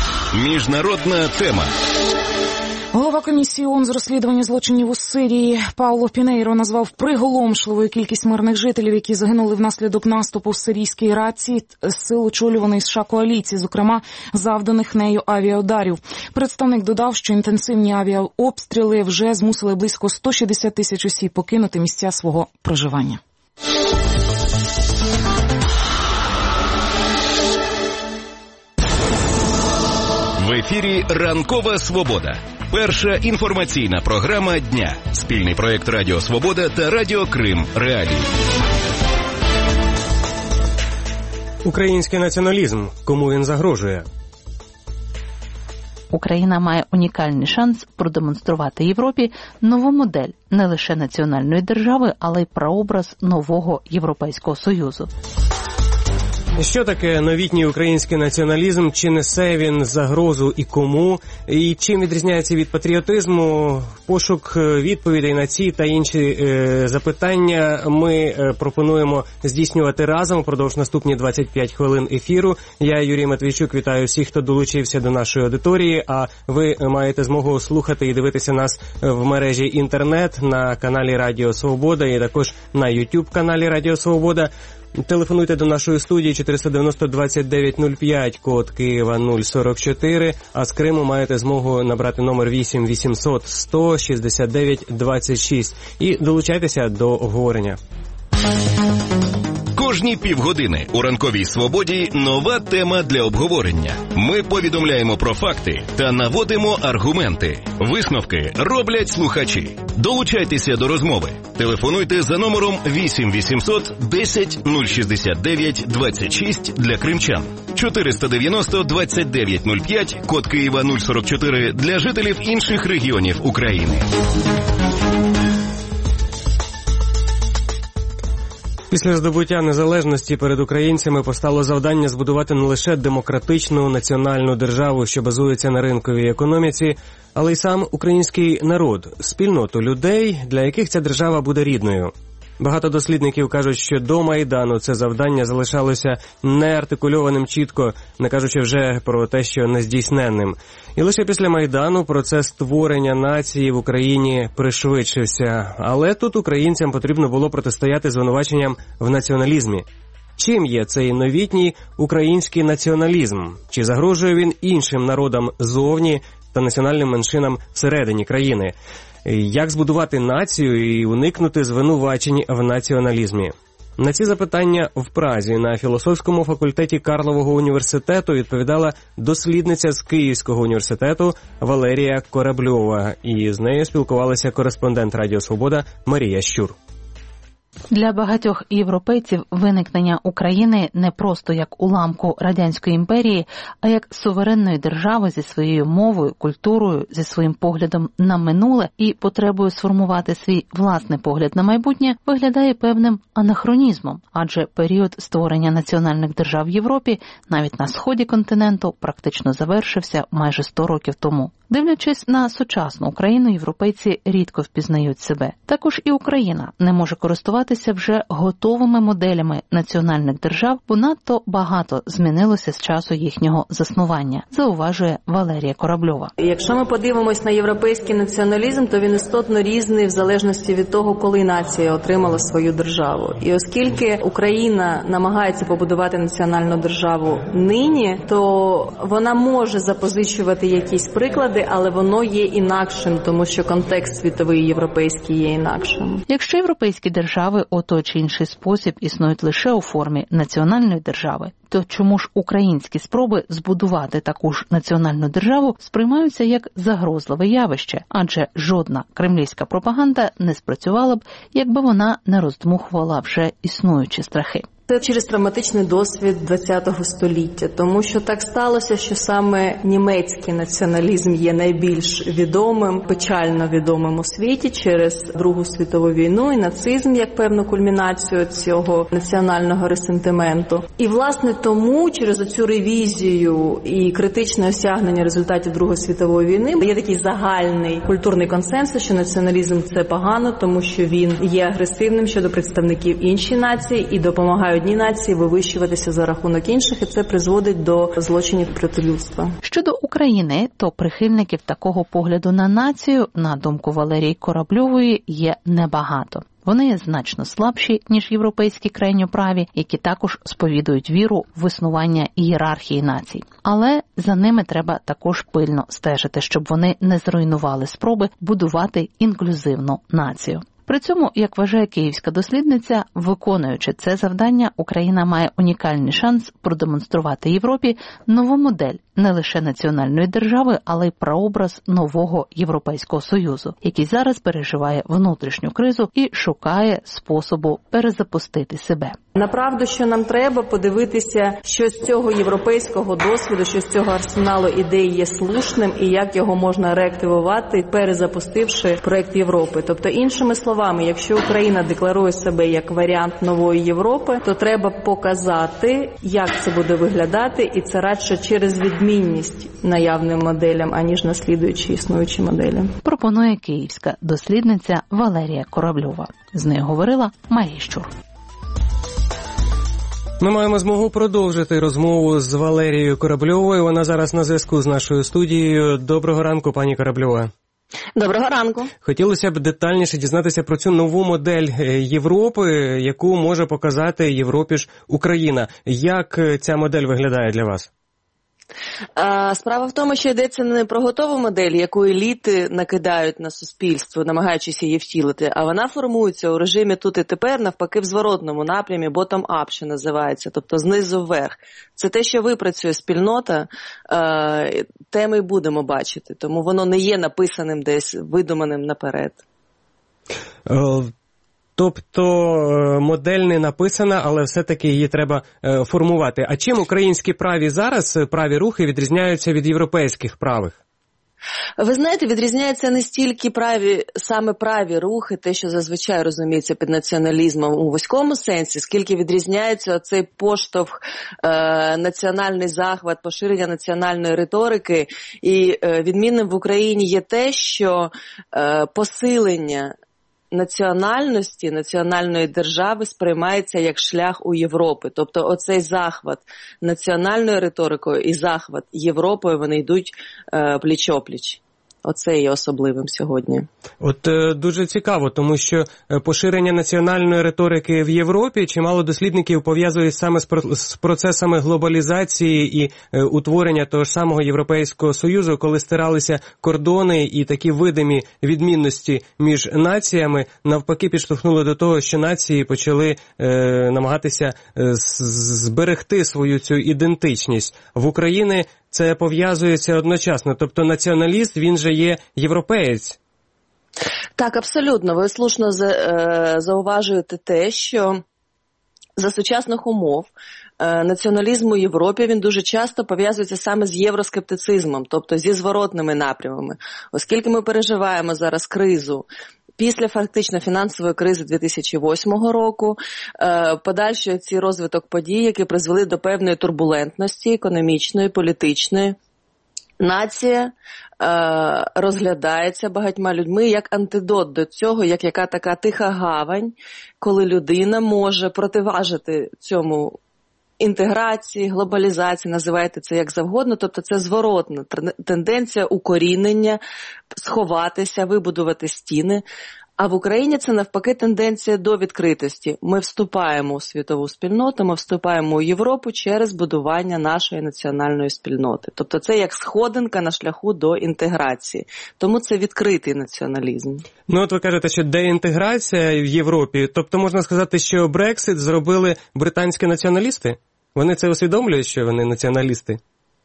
Міжнародна тема. Голова комісії ООН з розслідування злочинів у Сирії Пауло Пінейро назвав приголомшливою кількість мирних жителів, які загинули внаслідок наступу в сирійській раці сил очолюваної США коаліції, зокрема завданих нею авіаударів. Представник додав, що інтенсивні авіаобстріли вже змусили близько сто шістдесят тисяч осіб покинути місця свого проживання. В ефірі «Ранкова свобода». Перша інформаційна програма дня. Спільний проєкт Радіо Свобода та Радіо Крим Реалії. Український націоналізм. Кому він загрожує? Україна має унікальний шанс продемонструвати Європі нову модель не лише національної держави, але й прообраз нового Європейського Союзу. Що таке новітній український націоналізм? Чи несе він загрозу і кому? І чим відрізняється від патріотизму? Пошук відповідей на ці та інші е, запитання ми е, пропонуємо здійснювати разом впродовж наступні двадцять п'ять хвилин ефіру. Я, Юрій Матвійчук, вітаю всіх, хто долучився до нашої аудиторії, а ви маєте змогу слухати і дивитися нас в мережі інтернет на каналі Радіо Свобода і також на YouTube-каналі Радіо Свобода. Телефонуйте до нашої студії чотириста дев'яносто двадцять дев'ять нуль п'ять, код Києва нуль сорок чотири, а з Криму маєте змогу набрати номер вісім вісімсот сто шістдесят дев'ять двадцять шість і долучайтеся до обговорення. Кожні півгодини у «Ранковій свободі» нова тема для обговорення. Ми повідомляємо про факти та наводимо аргументи. Висновки роблять слухачі. Долучайтеся до розмови. Телефонуйте за номером вісім вісімсот десять нуль шістдесят дев'ять двадцять шість для кримчан, чотириста дев'яносто двадцять дев'ять нуль п'ять, код Києва нуль сорок чотири для жителів інших регіонів України. Після здобуття незалежності перед українцями постало завдання збудувати не лише демократичну національну державу, що базується на ринковій економіці, але й сам український народ, спільноту людей, для яких ця держава буде рідною. Багато дослідників кажуть, що до Майдану це завдання залишалося неартикульованим чітко, не кажучи вже про те, що нездійсненним. І лише після Майдану процес створення нації в Україні пришвидшився. Але тут українцям потрібно було протистояти звинуваченням в націоналізмі. Чим є цей новітній український націоналізм? Чи загрожує він іншим народам зовні та національним меншинам всередині країни? Як збудувати націю і уникнути звинувачень в націоналізмі? На ці запитання в Празі на філософському факультеті Карлового університету відповідала дослідниця з Київського університету Валерія Корабльова. І з нею спілкувалася кореспондент Радіо Свобода Марія Щур. Для багатьох європейців виникнення України не просто як уламку Радянської імперії, а як суверенної держави зі своєю мовою, культурою, зі своїм поглядом на минуле і потребою сформувати свій власний погляд на майбутнє виглядає певним анахронізмом, адже період створення національних держав в Європі, навіть на сході континенту, практично завершився майже сто років тому. Дивлячись на сучасну Україну, європейці рідко впізнають себе. Також і Україна не може користуватися вже готовими моделями національних держав, бо надто багато змінилося з часу їхнього заснування, зауважує Валерія Корабльова. Якщо ми подивимось на європейський націоналізм, то він істотно різний в залежності від того, коли нація отримала свою державу. І оскільки Україна намагається побудувати національну державу нині, то вона може запозичувати якісь приклади, але воно є інакшим, тому що контекст світовий європейський є інакшим. Якщо європейські держави у той чи інший спосіб існують лише у формі національної держави, то чому ж українські спроби збудувати таку ж національну державу сприймаються як загрозливе явище, адже жодна кремлівська пропаганда не спрацювала б, якби вона не роздмухувала вже існуючі страхи. Це через травматичний досвід ХХ століття, тому що так сталося, що саме німецький націоналізм є найбільш відомим, печально відомим у світі через Другу світову війну і нацизм як певну кульмінацію цього національного ресентименту. І, власне, тому через оцю ревізію і критичне осягнення результатів Другої світової війни є такий загальний культурний консенсус, що націоналізм – це погано, тому що він є агресивним щодо представників іншої нації і допомагає одній нації вивищуватися за рахунок інших, і це призводить до злочинів проти людства. Щодо України, то прихильників такого погляду на націю, на думку Валерії Корабльової, є небагато. Вони є значно слабші, ніж європейські крайньоправі, які також сповідують віру в існування ієрархії націй. Але за ними треба також пильно стежити, щоб вони не зруйнували спроби будувати інклюзивну націю. При цьому, як вважає київська дослідниця, виконуючи це завдання, Україна має унікальний шанс продемонструвати Європі нову модель не лише національної держави, але й прообраз нового Європейського Союзу, який зараз переживає внутрішню кризу і шукає способу перезапустити себе. Направду, що нам треба подивитися, що з цього європейського досвіду, що з цього арсеналу ідей є слушним і як його можна реактивувати, перезапустивши проект Європи. Тобто, іншими словами, якщо Україна декларує себе як варіант нової Європи, то треба показати, як це буде виглядати, і це радше через відмінність наявним моделям, аніж наслідуючи існуючі моделі. Пропонує київська дослідниця Валерія Корабльова. З нею говорила Марія Щур. Ми маємо змогу продовжити розмову з Валерією Корабльовою. Вона зараз на зв'язку з нашою студією. Доброго ранку, пані Корабльова. Доброго ранку. Хотілося б детальніше дізнатися про цю нову модель Європи, яку може показати Європі ж Україна. Як ця модель виглядає для вас? Справа в тому, що йдеться не про готову модель, яку еліти накидають на суспільство, намагаючись її втілити, а вона формується у режимі тут і тепер, навпаки, в зворотному напрямі, bottom-up, що називається, тобто знизу вверх. Це те, що випрацює спільнота, те ми й будемо бачити, тому воно не є написаним десь, видуманим наперед. Тобто модель не написана, але все-таки її треба е, формувати. А чим українські праві зараз, праві рухи, відрізняються від європейських правих? Ви знаєте, відрізняються не стільки праві, саме праві рухи, те, що зазвичай розуміється під націоналізмом у вузькому сенсі, скільки відрізняється оцей поштовх, е, національний захват, поширення національної риторики. І е, відмінним в Україні є те, що е, посилення національності, національної держави сприймається як шлях у Європи. Тобто оцей захват національною риторикою і захват Європою, вони йдуть е, пліч-опліч. Оце є особливим сьогодні. От е, дуже цікаво, тому що поширення національної риторики в Європі чимало дослідників пов'язують саме з, про, з процесами глобалізації і е, утворення того ж самого Європейського Союзу, коли стиралися кордони і такі видимі відмінності між націями, навпаки підштовхнули до того, що нації почали е, намагатися е, зберегти свою цю ідентичність. В Україні це пов'язується одночасно, тобто націоналіст, він же є європеєць. Так, абсолютно. Ви слушно зауважуєте те, що за сучасних умов націоналізм у Європі, він дуже часто пов'язується саме з євроскептицизмом, тобто зі зворотними напрямами. Оскільки ми переживаємо зараз кризу, після фактично фінансової кризи дві тисячі восьмого року, подальший ці розвиток подій, які призвели до певної турбулентності економічної, політичної, нація е, розглядається багатьма людьми як антидот до цього, як яка така тиха гавань, коли людина може противажити цьому інтеграції, глобалізації, називайте це як завгодно, тобто це зворотна тенденція укорінення, сховатися, вибудувати стіни. А в Україні це навпаки тенденція до відкритості. Ми вступаємо у світову спільноту, ми вступаємо у Європу через будування нашої національної спільноти. Тобто це як сходинка на шляху до інтеграції. Тому це відкритий націоналізм. Ну от ви кажете, що деінтеграція в Європі, тобто можна сказати, що Брексит зробили британські націоналісти? Вони це усвідомлюють, що вони націоналісти?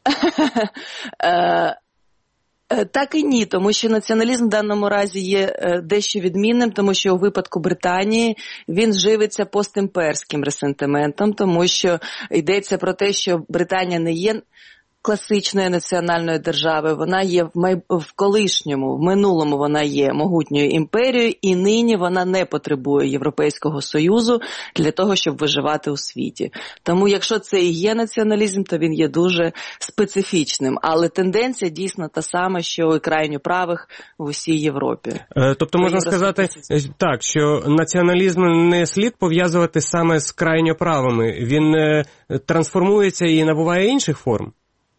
Так і ні, тому що націоналізм в даному разі є дещо відмінним, тому що у випадку Британії він живиться постімперським ресентиментом, тому що йдеться про те, що Британія не є класичної національної держави, вона є в, майб... в колишньому, в минулому вона є могутньою імперією, і нині вона не потребує Європейського Союзу для того, щоб виживати у світі. Тому якщо це і є націоналізм, то він є дуже специфічним, але тенденція дійсно та сама, що і крайньо правих в усій Європі. Е, тобто можна сказати так, що націоналізм не слід пов'язувати саме з крайньо правими, він е, трансформується і набуває інших форм?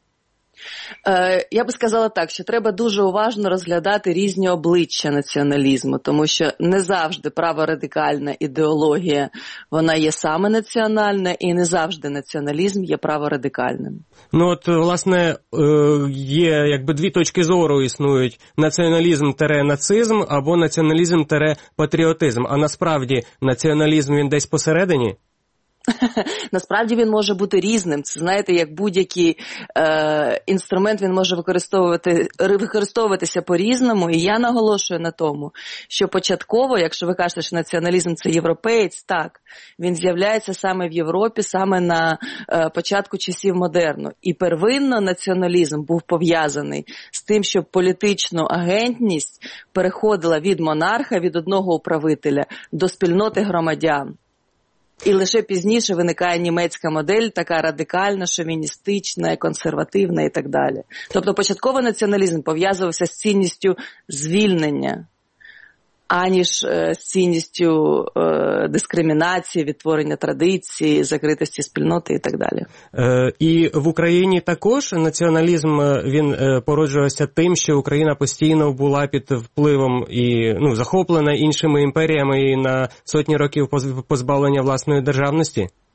Я би сказала так, що треба дуже уважно розглядати різні обличчя націоналізму, тому що не завжди праворадикальна ідеологія, вона є саме національна, і не завжди націоналізм є праворадикальним. Ну от, власне, є якби дві точки зору існують: націоналізм-нацизм або націоналізм-патріотизм. А насправді націоналізм він десь посередині? Насправді він може бути різним. Це, знаєте, як будь-який е, інструмент, він може використовувати, використовуватися по-різному. І я наголошую на тому, що початково, якщо ви кажете, що націоналізм – це європеєць, так, він з'являється саме в Європі, саме на е, початку часів модерну. І первинно націоналізм був пов'язаний з тим, щоб політичну агентність переходила від монарха, від одного управителя, до спільноти громадян. І лише пізніше виникає німецька модель, така радикальна, шовіністична, консервативна і так далі. Тобто початковий націоналізм пов'язувався з цінністю звільнення, аніж е, з цінністю е, дискримінації, відтворення традицій, закритості спільноти і так далі. Е, і в Україні також націоналізм, він е, породжувався тим, що Україна постійно була під впливом і ну, захоплена іншими імперіями і на сотні років позбавлення власної державності?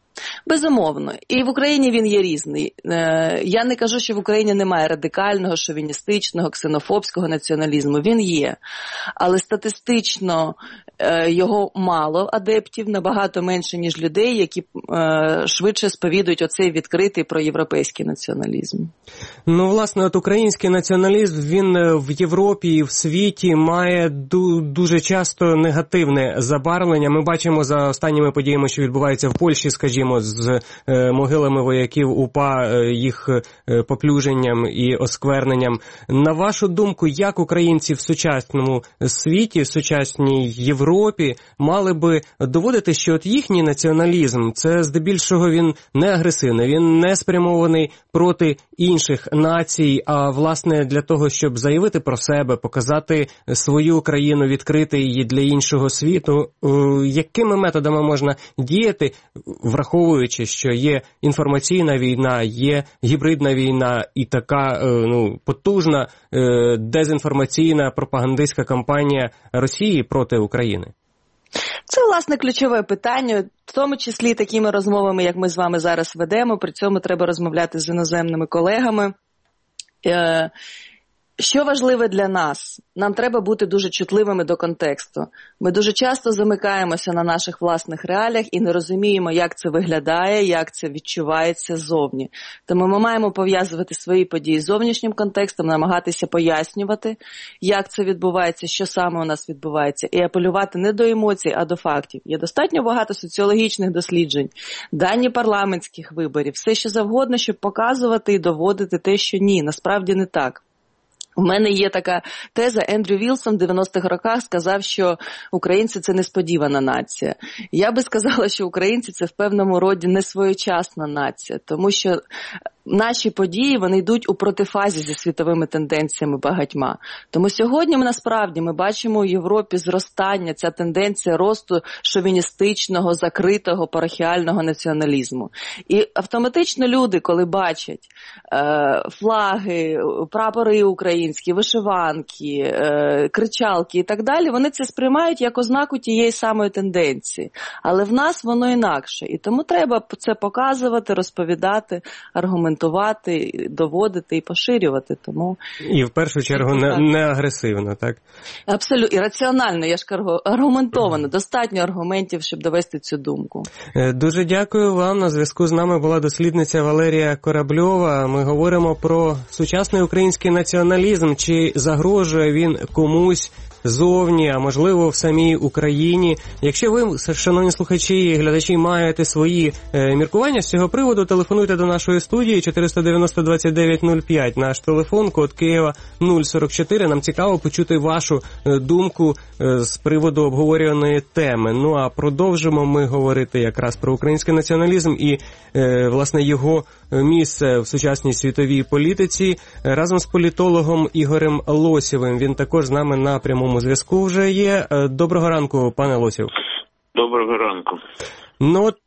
Безумовно. І в Україні він є різний. Я не кажу, що в Україні немає радикального, шовіністичного, ксенофобського націоналізму. Він є. Але статистично його мало адептів, набагато менше, ніж людей, які швидше сповідують оцей відкритий проєвропейський націоналізм. Ну, власне, от український націоналізм, він в Європі і в світі має дуже часто негативне забарвлення. Ми бачимо за останніми подіями, що відбувається в Польщі, скажімо, з могилами вояків УПА, їх поплюженням і оскверненням. На вашу думку, як українці в сучасному світі, в сучасній Європі мали би доводити, що от їхній націоналізм, це здебільшого він не агресивний, він не спрямований проти інших націй, а власне для того, щоб заявити про себе, показати свою країну, відкрити її для іншого світу. Якими методами можна діяти, враховуючи, що є інформаційна війна, є гібридна війна і така ну, потужна дезінформаційна пропагандистська кампанія Росії проти України? Це, власне, ключове питання, в тому числі такими розмовами, як ми з вами зараз ведемо, при цьому треба розмовляти з іноземними колегами. Що важливе для нас? Нам треба бути дуже чутливими до контексту. Ми дуже часто замикаємося на наших власних реаліях і не розуміємо, як це виглядає, як це відчувається ззовні. Тому ми маємо пов'язувати свої події з зовнішнім контекстом, намагатися пояснювати, як це відбувається, що саме у нас відбувається, і апелювати не до емоцій, а до фактів. Є достатньо багато соціологічних досліджень, дані парламентських виборів, все що завгодно, щоб показувати і доводити те, що ні, насправді не так. У мене є така теза, Ендрю Вілсон в дев'яностих роках сказав, що українці – це несподівана нація. Я би сказала, що українці – це в певному роді несвоєчасна нація, тому що наші події, вони йдуть у протифазі зі світовими тенденціями багатьма. Тому сьогодні ми насправді ми бачимо у Європі зростання, ця тенденція росту шовіністичного, закритого, парахіального націоналізму. І автоматично люди, коли бачать е, флаги, прапори українські, вишиванки, е, кричалки і так далі, вони це сприймають як ознаку тієї самої тенденції. Але в нас воно інакше. І тому треба це показувати, розповідати, аргументувати, доводити і поширювати. Тому і в першу чергу не, не агресивно, так? Абсолютно. І раціонально, я ж кажу, аргументовано. Достатньо аргументів, щоб довести цю думку. Дуже дякую вам. На зв'язку з нами була дослідниця Валерія Корабльова. Ми говоримо про сучасний український націоналізм. Чи загрожує він комусь зовні, а можливо в самій Україні. Якщо ви, шановні слухачі і глядачі, маєте свої е, міркування з цього приводу, телефонуйте до нашої студії чотириста дев'яносто двадцять дев'ять нуль п'ять. Наш телефон, код Києва нуль сорок чотири. Нам цікаво почути вашу е, думку е, з приводу обговорюваної теми. Ну а продовжимо ми говорити якраз про український націоналізм і е, власне його місце в сучасній світовій політиці разом з політологом Ігорем Лосєвим. Він також з нами на прямому зв'язку вже є. Доброго ранку, пане Лосєв. Доброго ранку. Ну от,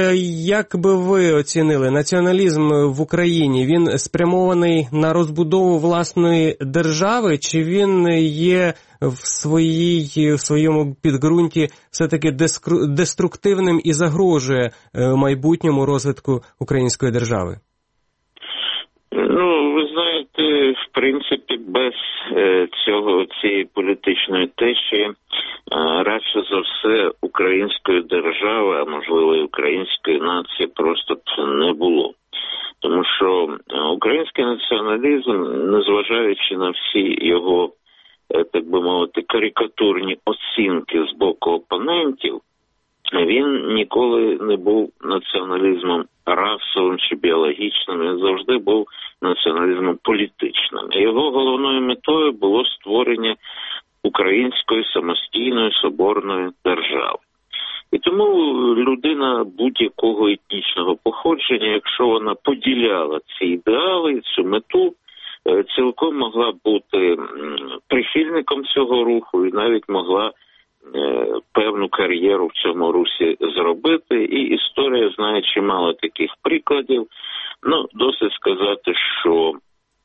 як би ви оцінили націоналізм в Україні? Він спрямований на розбудову власної держави, чи він є в своїй, в своєму підґрунті все-таки деструктивним і загрожує майбутньому розвитку української держави? Ну, ви знаєте, в принципі, без е, цього, цієї політичної течії, е, радше за все, української держави, а можливо і української нації просто б не було. Тому що український націоналізм, незважаючи на всі його, е, так би мовити, карикатурні оцінки з боку опонентів, він ніколи не був націоналізмом расовим чи біологічним, він завжди був націоналізмом політичним. Його головною метою було створення української самостійної соборної держави. І тому людина будь-якого етнічного походження, якщо вона поділяла ці ідеали, цю мету, цілком могла бути прихильником цього руху і навіть могла певну кар'єру в цьому русі зробити, і історія знає чимало таких прикладів. Ну, досить сказати, що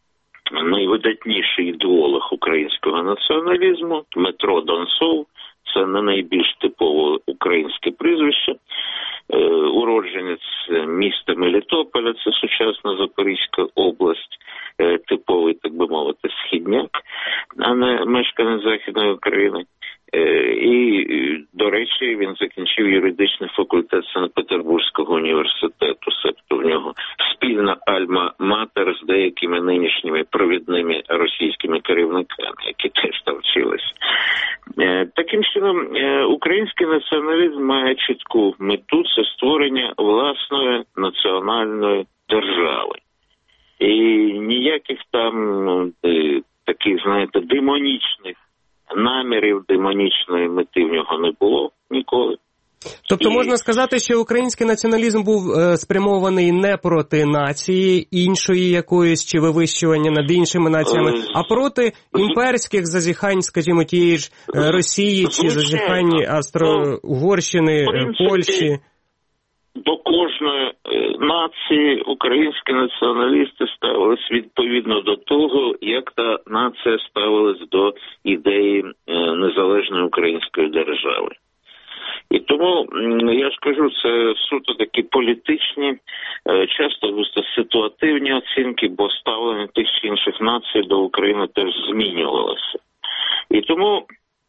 найвидатніший ідеолог українського націоналізму Дмитро Донцов. Це не найбільш типове українське прізвище. Уродженець міста Мелітополя, це сучасна Запорізька область, типовий, так би мовити, східняк, а не мешканець Західної України. І, до речі, він закінчив юридичний факультет Санкт-Петербурзького університету, себто в нього спільна альма-матер з деякими нинішніми провідними російськими керівниками, які теж там вчилися. Таким чином, український націоналізм має чітку мету – це створення власної національної держави. І ніяких там ну, таких, знаєте, демонічних намірів, демонічної мети в нього не було ніколи. Тобто І... можна сказати, що український націоналізм був е, спрямований не проти нації іншої якоїсь чи вивищування над іншими націями, е... а проти імперських зазіхань, скажімо, тієї ж е, Росії чи зазіхань Австро-Угорщини, е, Польщі. До кожної нації українські націоналісти ставились відповідно до того, як та нація ставилась до ідеї незалежної української держави. І тому, я ж кажу, це суто такі політичні, часто густо ситуативні оцінки, бо ставлення тих чи інших націй до України теж змінювалося. І тому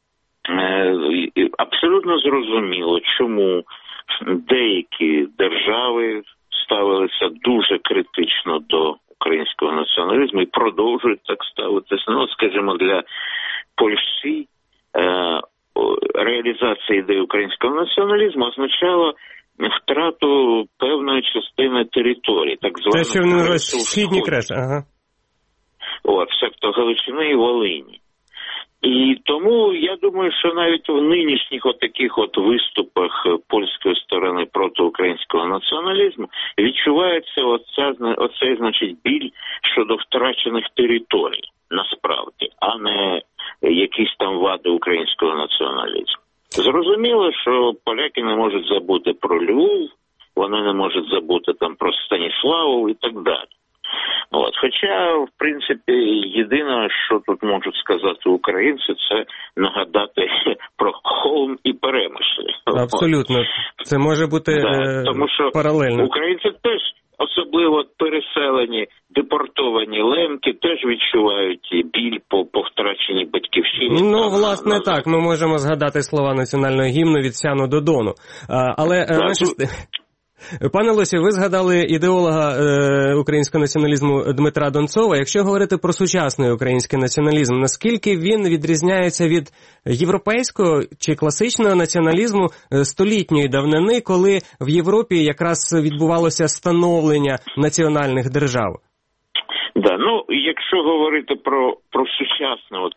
абсолютно зрозуміло, чому деякі держави ставилися дуже критично до українського націоналізму і продовжують так ставитися. Ну, скажімо, для Польщі е, реалізація ідеї українського націоналізму означала втрату певної частини території, так званої... Те, що вони називають Східні Крест, ага. От, себто Галичини і Волині. І тому я думаю, що навіть в нинішніх от таких от виступах польської сторони проти українського націоналізму відчувається оця, оцей, значить, біль щодо втрачених територій, насправді, а не якісь там вади українського націоналізму. Зрозуміло, що поляки не можуть забути про Львів, вони не можуть забути там про Станіславов і так далі. От. Хоча, в принципі, єдине, що тут можуть сказати українці, це нагадати про Холм і Перемишль. Абсолютно. Це може бути да, тому що паралельно. Українці теж, особливо переселені, депортовані лемки, теж відчувають біль по, по втраченій батьківщині. Ну, власне, так. Ми можемо згадати слова національного гімну «Від Сяну до Дону». А, але... Да, наші... Пане Лосі, ви згадали ідеолога е, українського націоналізму Дмитра Донцова. Якщо говорити про сучасний український націоналізм, наскільки він відрізняється від європейського чи класичного націоналізму столітньої давнини, коли в Європі якраз відбувалося становлення національних держав? Да, ну, якщо говорити про, про сучасний от,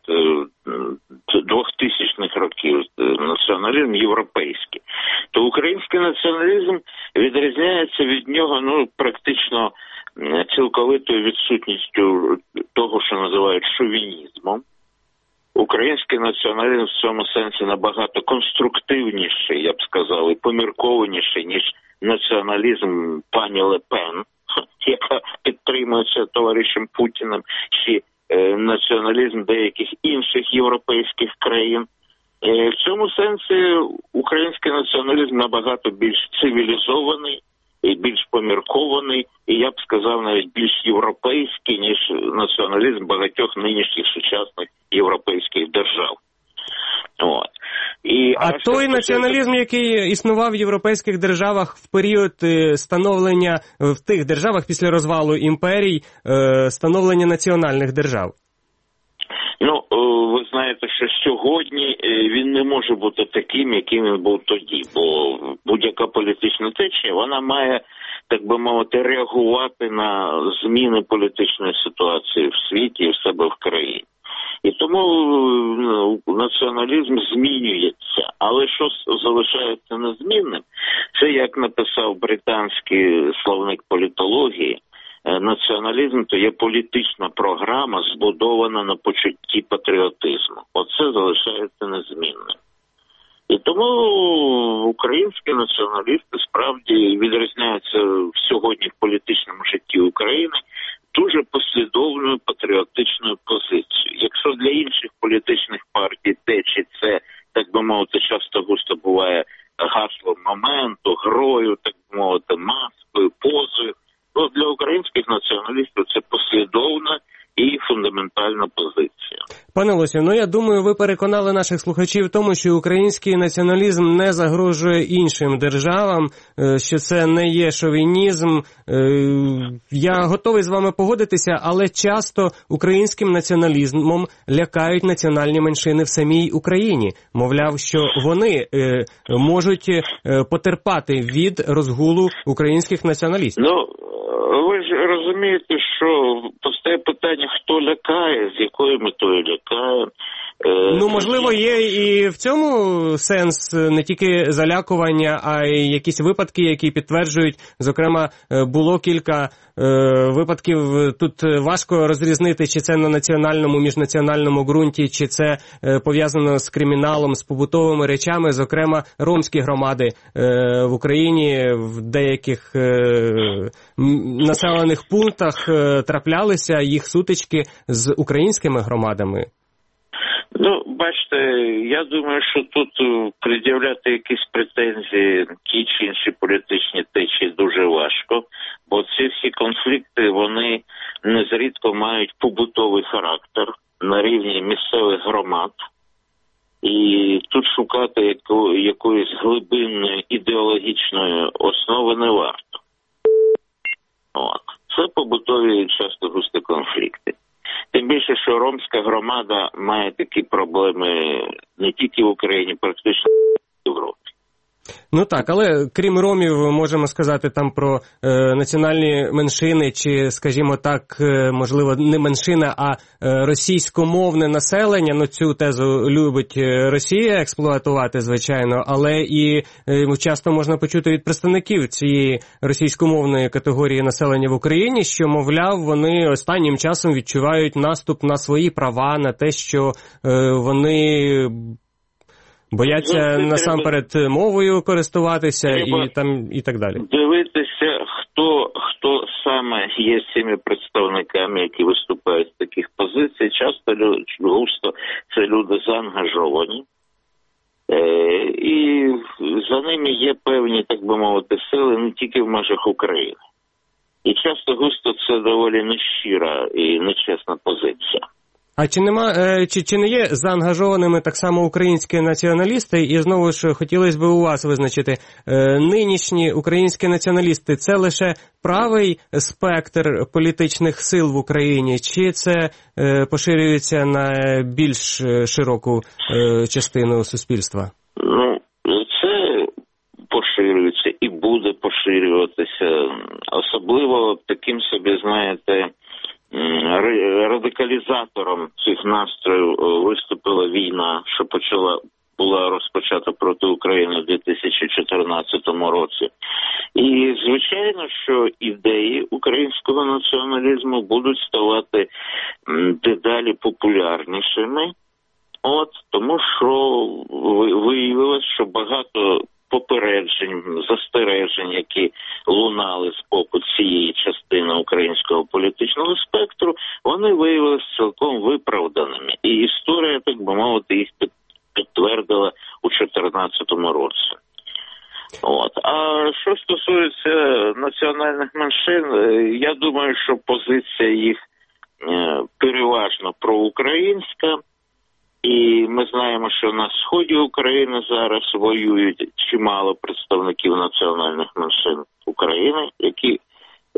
двохтисячних років націоналізм європейський, то український націоналізм відрізняється від нього, ну, практично цілковитою відсутністю того, що називають шовінізмом. Український націоналізм в цьому сенсі набагато конструктивніший, я б сказав, і поміркованіший, ніж націоналізм пані Ле Пен, яка підтримується товаришем Путіним, чи е, націоналізм деяких інших європейських країн. Е, в цьому сенсі український націоналізм набагато більш цивілізований і більш поміркований, і я б сказав навіть більш європейський, ніж націоналізм багатьох нинішніх сучасних європейських держав. От. І, а, а той націоналізм, це... який існував в європейських державах в період становлення, в тих державах після розвалу імперій, становлення національних держав? Ну, ви знаєте, що сьогодні він не може бути таким, яким він був тоді, бо будь-яка політична течія, вона має, так би мовити, реагувати на зміни політичної ситуації в світі і в себе в країні. І тому ну, націоналізм змінюється. Але що залишається незмінним, це, як написав британський словник політології, націоналізм – то є політична програма, збудована на почутті патріотизму. Оце залишається незмінним. І тому українські націоналісти справді відрізняються сьогодні в політичному житті України дуже послідовною патріотичною позицією. Якщо для інших політичних партій течі це, так би мовити, часто густо буває гаслом моменту, грою, так би мовити, маскою, позою, то для українських націоналістів це послідовна і фундаментальна позиція. Пане Лосів, ну я думаю, ви переконали наших слухачів в тому, що український націоналізм не загрожує іншим державам, що це не є шовінізм. Я готовий з вами погодитися, але часто українським націоналізмом лякають національні меншини в самій Україні. Мовляв, що вони можуть потерпати від розгулу українських націоналістів. Ну, ви ж розумієте, що постає питання, хто лякає, з якою метою лякає. Ну, можливо, є і в цьому сенс не тільки залякування, а й якісь випадки, які підтверджують. Зокрема, було кілька е, випадків, тут важко розрізнити, чи це на національному, міжнаціональному ґрунті, чи це е, пов'язано з криміналом, з побутовими речами. Зокрема, ромські громади е, в Україні в деяких е, населених пунктах е, траплялися їх сутички з українськими громадами. Ну, бачите, я думаю, що тут пред'являти якісь претензії ті чи інші політичні течії дуже важко, бо ці всі конфлікти, вони незрідко мають побутовий характер на рівні місцевих громад. І тут шукати яку, якоїсь глибинної ідеологічної основи не варто. От. Це побутові часто густі конфлікти. Тим більше, що ромська громада має такі проблеми не тільки в Україні, практично в Європі. Ну так, але крім ромів, можемо сказати там про е, національні меншини, чи, скажімо так, е, можливо, не меншина, а е, російськомовне населення. Ну, цю тезу любить Росія експлуатувати, звичайно, але і е, часто можна почути від представників цієї російськомовної категорії населення в Україні, що, мовляв, вони останнім часом відчувають наступ на свої права, на те, що е, вони бояться ну, насамперед треба... мовою користуватися і там і так далі. Дивитися, хто хто саме є цими представниками, які виступають з таких позицій. Часто густо це люди заангажовані, е, і за ними є певні, так би мовити, сили не тільки в межах України. І часто густо це доволі нещира і нечесна позиція. А чи нема чи, чи не є заангажованими так само українські націоналісти? І знову ж хотілося б у вас визначити, нинішні українські націоналісти – це лише правий спектр політичних сил в Україні, чи це поширюється на більш широку частину суспільства? Ну, це поширюється і буде поширюватися. Особливо таким собі, знаєте, радикалізатором цих настроїв виступила війна, що почала була розпочата проти України в дві тисячі чотирнадцятому році. І, звичайно, що ідеї українського націоналізму будуть ставати дедалі популярнішими, от, тому що виявилось, що багато попереджень, застережень, які лунали з боку цієї частини українського політичного спектру, вони виявилися цілком виправданими. І історія, так би мовити, їх підтвердила у чотирнадцятому році. От. А що стосується національних меншин, я думаю, що позиція їх переважно проукраїнська. І ми знаємо, що на сході України зараз воюють чимало представників національних меншин України, які е,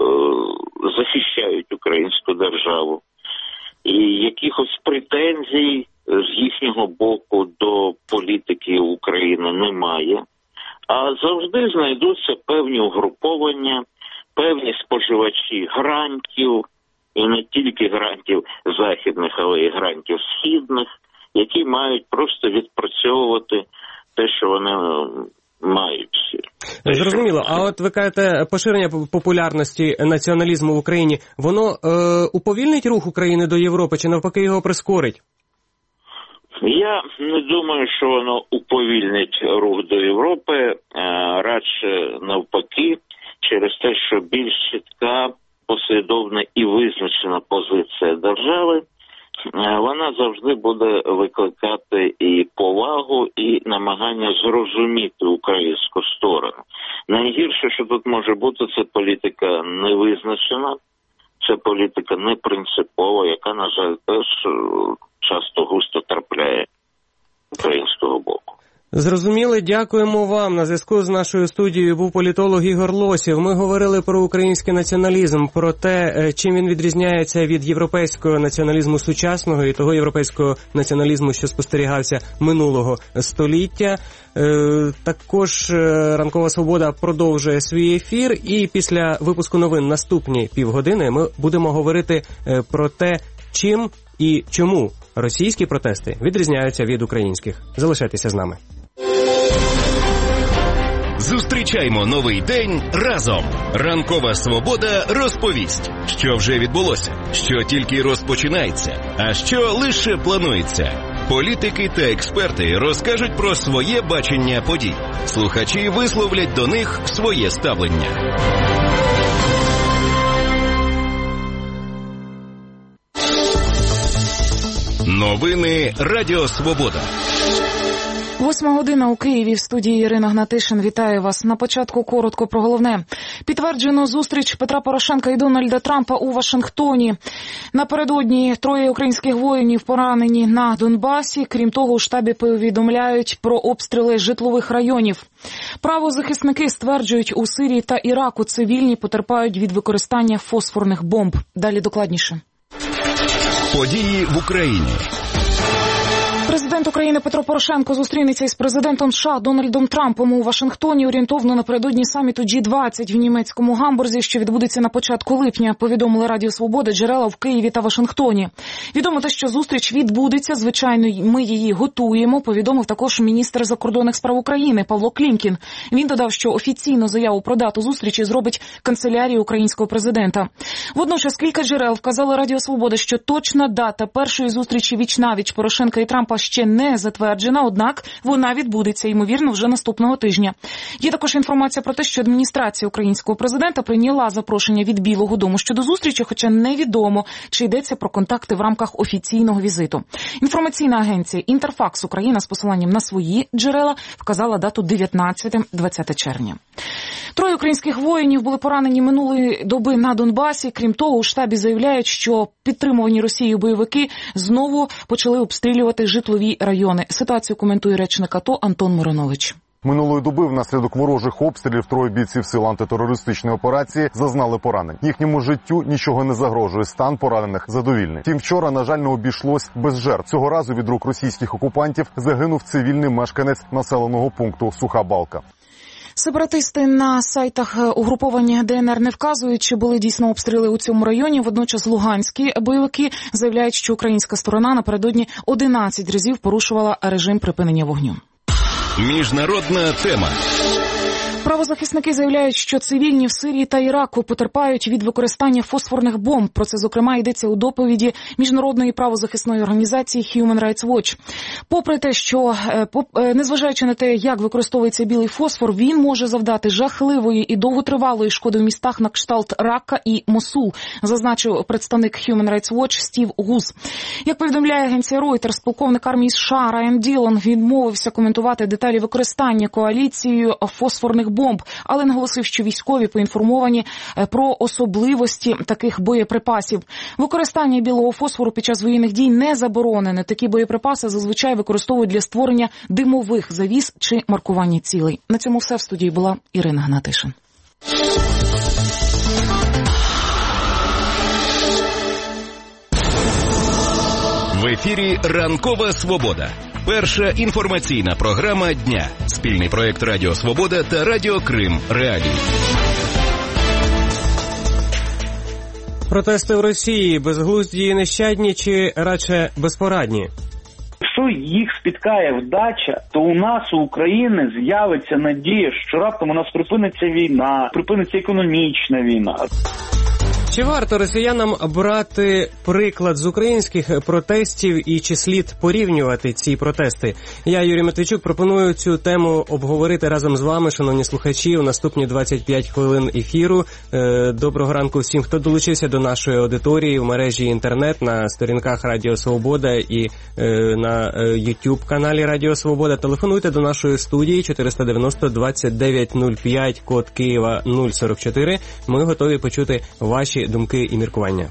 захищають українську державу. І якихось претензій з їхнього боку до політики України немає. А завжди знайдуться певні угруповання, певні споживачі грантів, і не тільки грантів західних, але й грантів східних, які мають просто відпрацьовувати те, що вони мають. Зрозуміло. А от ви кажете, поширення популярності націоналізму в Україні, воно е, уповільнить рух України до Європи чи навпаки його прискорить? Я не думаю, що воно уповільнить рух до Європи, радше навпаки, через те, що більш чітка, послідовна і визначена позиція держави, вона завжди буде викликати і повагу, і намагання зрозуміти українську сторону. Найгірше, що тут може бути, це політика невизначена, це політика непринципова, яка, на жаль, теж часто густо трапляє українського боку. Зрозуміли, дякуємо вам. На зв'язку з нашою студією був політолог Ігор Лосів. Ми говорили про український націоналізм, про те, чим він відрізняється від європейського націоналізму сучасного і того європейського націоналізму, що спостерігався минулого століття. Також «Ранкова свобода» продовжує свій ефір, і після випуску новин наступні півгодини ми будемо говорити про те, чим і чому російські протести відрізняються від українських. Залишайтеся з нами. Зустрічаймо новий день разом. «Ранкова свобода» розповість, що вже відбулося, що тільки розпочинається, а що лише планується. Політики та експерти розкажуть про своє бачення подій. Слухачі висловлять до них своє ставлення. Новини Радіо Свобода. Восьма година у Києві. В студії Ірина Гнатишин. Вітаю вас. На початку коротко про головне. Підтверджено зустріч Петра Порошенка і Дональда Трампа у Вашингтоні. Напередодні троє українських воїнів поранені на Донбасі. Крім того, у штабі повідомляють про обстріли житлових районів. Правозахисники стверджують, у Сирії та Іраку цивільні потерпають від використання фосфорних бомб. Далі докладніше. Події в Україні. Президент України Петро Порошенко зустрінеться із президентом США Дональдом Трампом у Вашингтоні орієнтовно напередодні саміту джі двадцять в німецькому Гамбурзі, що відбудеться на початку липня, повідомили Радіо Свобода джерела в Києві та Вашингтоні. Відомо те, що зустріч відбудеться, звичайно, ми її готуємо, повідомив також міністр закордонних справ України Павло Клімкін. Він додав, що офіційну заяву про дату зустрічі зробить канцелярія українського президента. Водночас кілька джерел вказали Радіо Свобода, що точна дата першої зустрічі віч-навіч Порошенка і Трампа ще не затверджена, однак вона відбудеться, ймовірно, вже наступного тижня. Є також інформація про те, що адміністрація українського президента прийняла запрошення від Білого дому щодо зустрічі, хоча невідомо, чи йдеться про контакти в рамках офіційного візиту. Інформаційна агенція «Інтерфакс Україна» з посиланням на свої джерела вказала дату дев'ятнадцяте-двадцяте червня. Троє українських воїнів були поранені минулої доби на Донбасі. Крім того, у штабі заявляють, що підтримувані Росією бойовики знову почали обстрілювати житлові райони. Ситуацію коментує речник АТО Антон Миронович. Минулої доби внаслідок ворожих обстрілів троє бійців сил антитерористичної операції зазнали поранень. Їхньому життю нічого не загрожує, стан поранених задовільний. Втім, вчора, на жаль, не обійшлось без жертв. Цього разу від рук російських окупантів загинув цивільний мешканець населеного пункту Суха Балка. Сепаратисти на сайтах угруповання ДНР не вказують, чи були дійсно обстріли у цьому районі. Водночас луганські бойовики заявляють, що українська сторона напередодні одинадцять разів порушувала режим припинення вогню. Міжнародна тема. Правозахисники заявляють, що цивільні в Сирії та Іраку потерпають від використання фосфорних бомб. Про це, зокрема, йдеться у доповіді міжнародної правозахисної організації Human Rights Watch. Попри те, що, незважаючи на те, як використовується білий фосфор, він може завдати жахливої і довготривалої шкоди в містах на кшталт Рака і Мосул, зазначив представник Human Rights Watch Стів Гус. Як повідомляє агенція Reuters, полковник армії США Райан Ділон відмовився коментувати деталі використання коаліцією фосфорних бомб, але наголосив, що військові поінформовані про особливості таких боєприпасів. Використання білого фосфору під час воєнних дій не заборонене. Такі боєприпаси зазвичай використовують для створення димових завіс чи маркування цілей. На цьому все. В студії була Ірина Гнатишин. В ефірі «Ранкова свобода». Перша інформаційна програма дня. Спільний проєкт Радіо Свобода та Радіо Крим Реалії. Протести в Росії безглузді і нещадні чи радше безпорадні? Якщо їх спіткає вдача, то у нас, у України, з'явиться надія, що раптом у нас припиниться війна, припиниться економічна війна. Чи варто росіянам брати приклад з українських протестів і чи слід порівнювати ці протести? Я, Юрій Матвійчук, пропоную цю тему обговорити разом з вами, шановні слухачі, у наступні двадцять п'ять хвилин ефіру. Доброго ранку всім, хто долучився до нашої аудиторії в мережі інтернет, на сторінках Радіо Свобода і на YouTube-каналі Радіо Свобода. Телефонуйте до нашої студії чотириста дев'яносто двадцять дев'ять нуль п'ять, код Києва нуль сорок чотири. Ми готові почути ваші думки і міркування.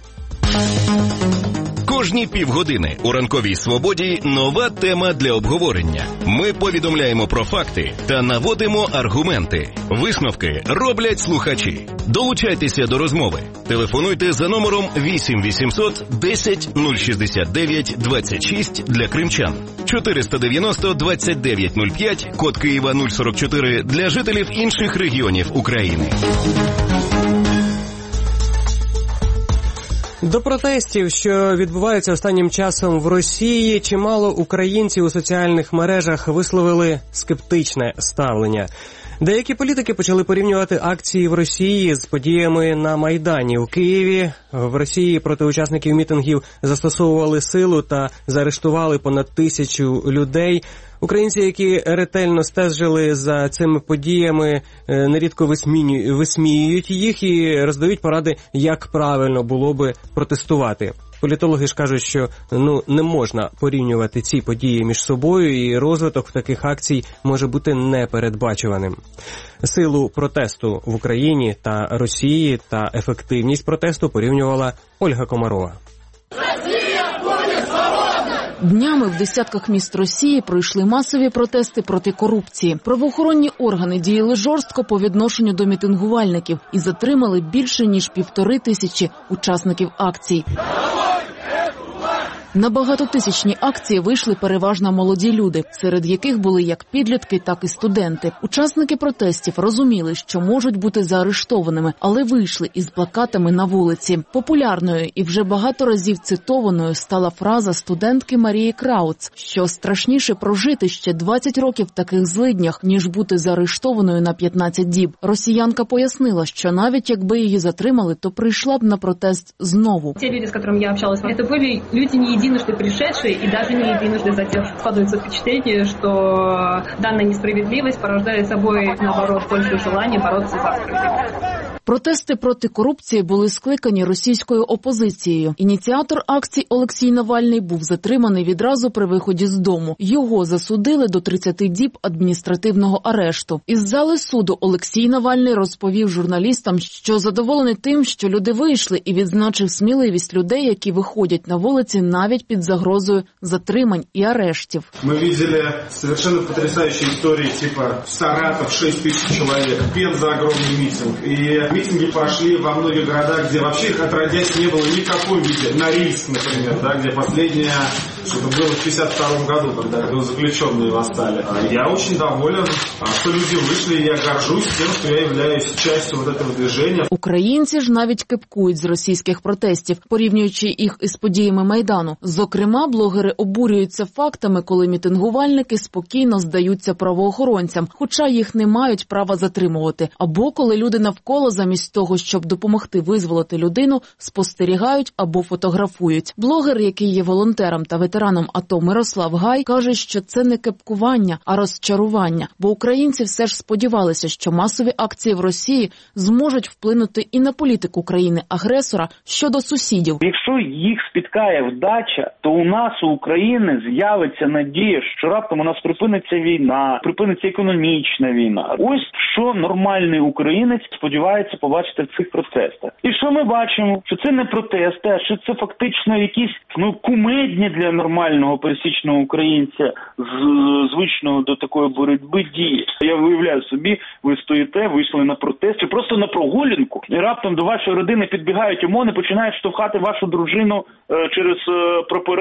Кожні півгодини у ранковій свободі нова тема для обговорення. Ми повідомляємо про факти та наводимо аргументи. Висновки роблять слухачі. Долучайтеся до розмови. Телефонуйте за номером вісім вісімсот десять нуль шістдесят дев'ять двадцять шість для кримчан. чотириста дев'яносто двадцять дев'ять нуль п'ять, код Києва нуль сорок чотири для жителів інших регіонів України. До протестів, що відбуваються останнім часом в Росії, чимало українців у соціальних мережах висловили скептичне ставлення. Деякі політики почали порівнювати акції в Росії з подіями на Майдані у Києві. В Росії проти учасників мітингів застосовували силу та заарештували понад тисячу людей. Українці, які ретельно стежили за цими подіями, нерідко висміюють їх і роздають поради, як правильно було би протестувати. Політологи ж кажуть, що ну не можна порівнювати ці події між собою, і розвиток таких акцій може бути непередбачуваним. Силу протесту в Україні та Росії та ефективність протесту порівнювала Ольга Комарова. Днями в десятках міст Росії пройшли масові протести проти корупції. Правоохоронні органи діяли жорстко по відношенню до мітингувальників і затримали більше ніж півтори тисячі учасників акцій. На багатотисячні акції вийшли переважно молоді люди, серед яких були як підлітки, так і студенти. Учасники протестів розуміли, що можуть бути заарештованими, але вийшли із плакатами на вулиці. Популярною і вже багато разів цитованою стала фраза студентки Марії Крауц, що страшніше прожити ще двадцять років в таких злиднях, ніж бути заарештованою на п'ятнадцять діб. Росіянка пояснила, що навіть якби її затримали, то прийшла б на протест знову. Ті люди, з якими я общалась, це були люди не единожды пришедшие и даже не единожды затем складывается впечатление, что данная несправедливость порождает собой, наоборот, больше желания бороться за справедливость. Протести проти корупції були скликані російською опозицією. Ініціатор акцій Олексій Навальний був затриманий відразу при виході з дому. Його засудили до тридцяти діб адміністративного арешту. Із зали суду Олексій Навальний розповів журналістам, що задоволений тим, що люди вийшли, і відзначив сміливість людей, які виходять на вулиці навіть під загрозою затримань і арештів. Ми бачили совершенно потрясаючі історії, типа Саратов, шість тисяч чоловік, Пенза огромний мітинг. І митинги прошли во многих городах, где вообще их отродясь не было ни в каком виде. Норильск, например, да, где последнее, что-то было в пятьдесят втором году, когда заключенные восстали. Я очень доволен, что люди вышли, и я горжусь тем, что я являюсь частью вот этого движения. Українці ж навіть кепкують з російських протестів, порівнюючи їх із подіями Майдану. Зокрема, блогери обурюються фактами, коли мітингувальники спокійно здаються правоохоронцям, хоча їх не мають права затримувати. Або коли люди навколо замість того, щоб допомогти визволити людину, спостерігають або фотографують. Блогер, який є волонтером та ветераном АТО Мирослав Гай, каже, що це не кепкування, а розчарування. Бо українці все ж сподівалися, що масові акції в Росії зможуть вплинути і на політику країни-агресора щодо сусідів. Якщо їх спіткає вдача, то у нас, у України, з'явиться надія, що раптом у нас припиниться війна, припиниться економічна війна. Ось що нормальний українець сподівається побачити в цих протестах. І що ми бачимо? Що це не протести, а що це фактично якісь ну кумедні для нормального пересічного українця, з звичного до такої боротьби дії. Я виявляю собі, ви стоїте, вийшли на протест, чи просто на прогулянку, і раптом до вашої родини підбігають ОМОНи, починають штовхати вашу дружину е, через е, прапорець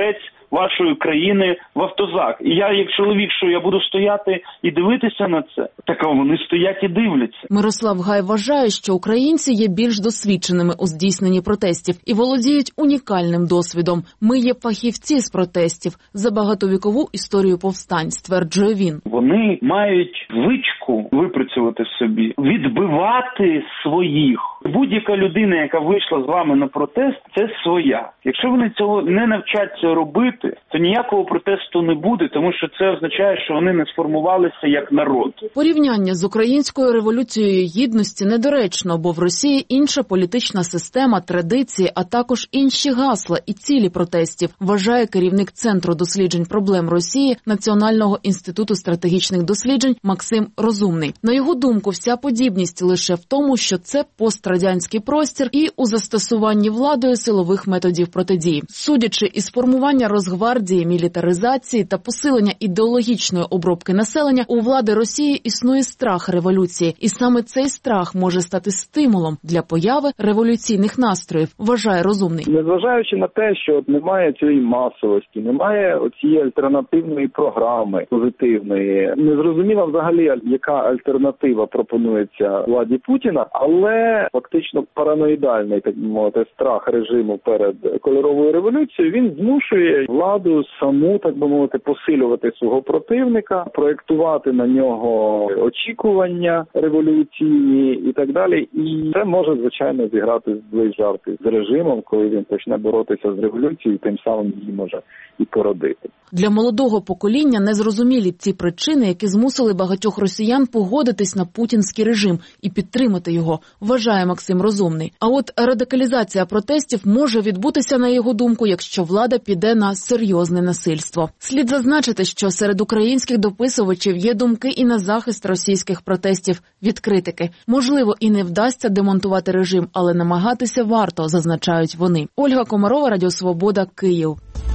вашої країни в автозак. І я, як чоловік, що я буду стояти і дивитися на це, так вони стоять і дивляться. Мирослав Гай вважає, що українці є більш досвідченими у здійсненні протестів і володіють унікальним досвідом. Ми є фахівці з протестів за багатовікову історію повстань, стверджує він. Вони мають звичку випрацювати собі, відбивати своїх. Будь-яка людина, яка вийшла з вами на протест, це своя. Якщо вони цього не навчаться робити, то ніякого протесту не буде, тому що це означає, що вони не сформувалися як народ. Порівняння з українською революцією гідності недоречно, бо в Росії інша політична система, традиції, а також інші гасла і цілі протестів, вважає керівник Центру досліджень проблем Росії Національного інституту стратегічних досліджень Максим Розумний. На його думку, вся подібність лише в тому, що це пострадянський простір і у застосуванні владою силових методів протидії. Судячи із формування Росгвардії, мілітаризації та посилення ідеологічної обробки населення, у влади Росії існує страх революції. І саме цей страх може стати стимулом для появи революційних настроїв, вважає Розумний. Незважаючи на те, що немає цієї масовості, немає цієї альтернативної програми позитивної, незрозуміло взагалі, яка альтернатива пропонується владі Путіна, але фактично параноїдальний, так мовити, страх режиму перед кольоровою революцією, він змушує владу саму, так би мовити, посилювати свого противника, проєктувати на нього очікування революції і так далі. І це може, звичайно, зіграти злий жарт з режимом, коли він почне боротися з революцією, тим самим її може і породити. Для молодого покоління незрозумілі ці причини, які змусили багатьох росіян погодитись на путінський режим і підтримати його, вважає Максим Розумний. А от радикалізація протестів може відбутися, на його думку, якщо влада піде на серйозне насильство. Слід зазначити, що серед українських дописувачів є думки і на захист російських протестів від критики. Можливо, і не вдасться демонтувати режим, але намагатися варто, зазначають вони. Ольга Комарова, Радіо Свобода, Київ.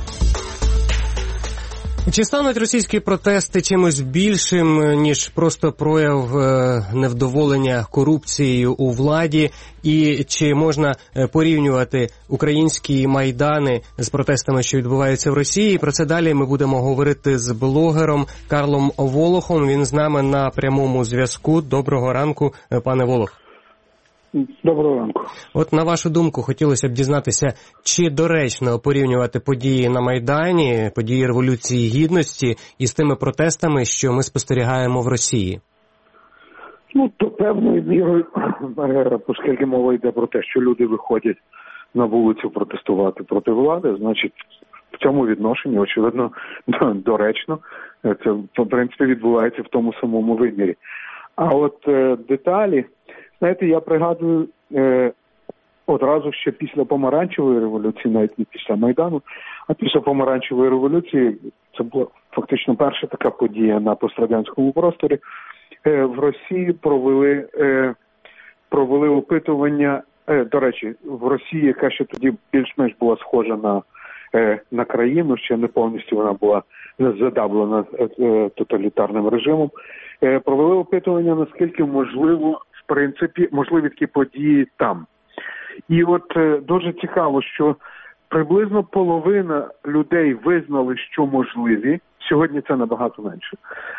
Чи стануть російські протести чимось більшим, ніж просто прояв невдоволення корупцією у владі? І чи можна порівнювати українські майдани з протестами, що відбуваються в Росії? Про це далі ми будемо говорити з блогером Карлом Волохом. Він з нами на прямому зв'язку. Доброго ранку, пане Волох. Доброго ранку. От на вашу думку, хотілося б дізнатися, чи доречно порівнювати події на Майдані, події Революції Гідності із тими протестами, що ми спостерігаємо в Росії? Ну, то певною мірою, оскільки мова йде про те, що люди виходять на вулицю протестувати проти влади, значить, в цьому відношенні, очевидно, доречно. Це, в принципі, відбувається в тому самому вимірі. А от е, деталі, знаєте, я пригадую е, одразу ще після Помаранчевої революції, навіть не після Майдану, а після Помаранчевої революції, це була фактично перша така подія на пострадянському просторі, е, в Росії провели, е, провели опитування, е, до речі, в Росії, яка ще тоді більш-менш була схожа на, е, на країну, ще не повністю вона була задавлена е, тоталітарним режимом, е, провели опитування, наскільки можливо, в принципі, можливі такі події там. І от е, дуже цікаво, що приблизно половина людей визнали, що можливі, сьогодні це набагато менше,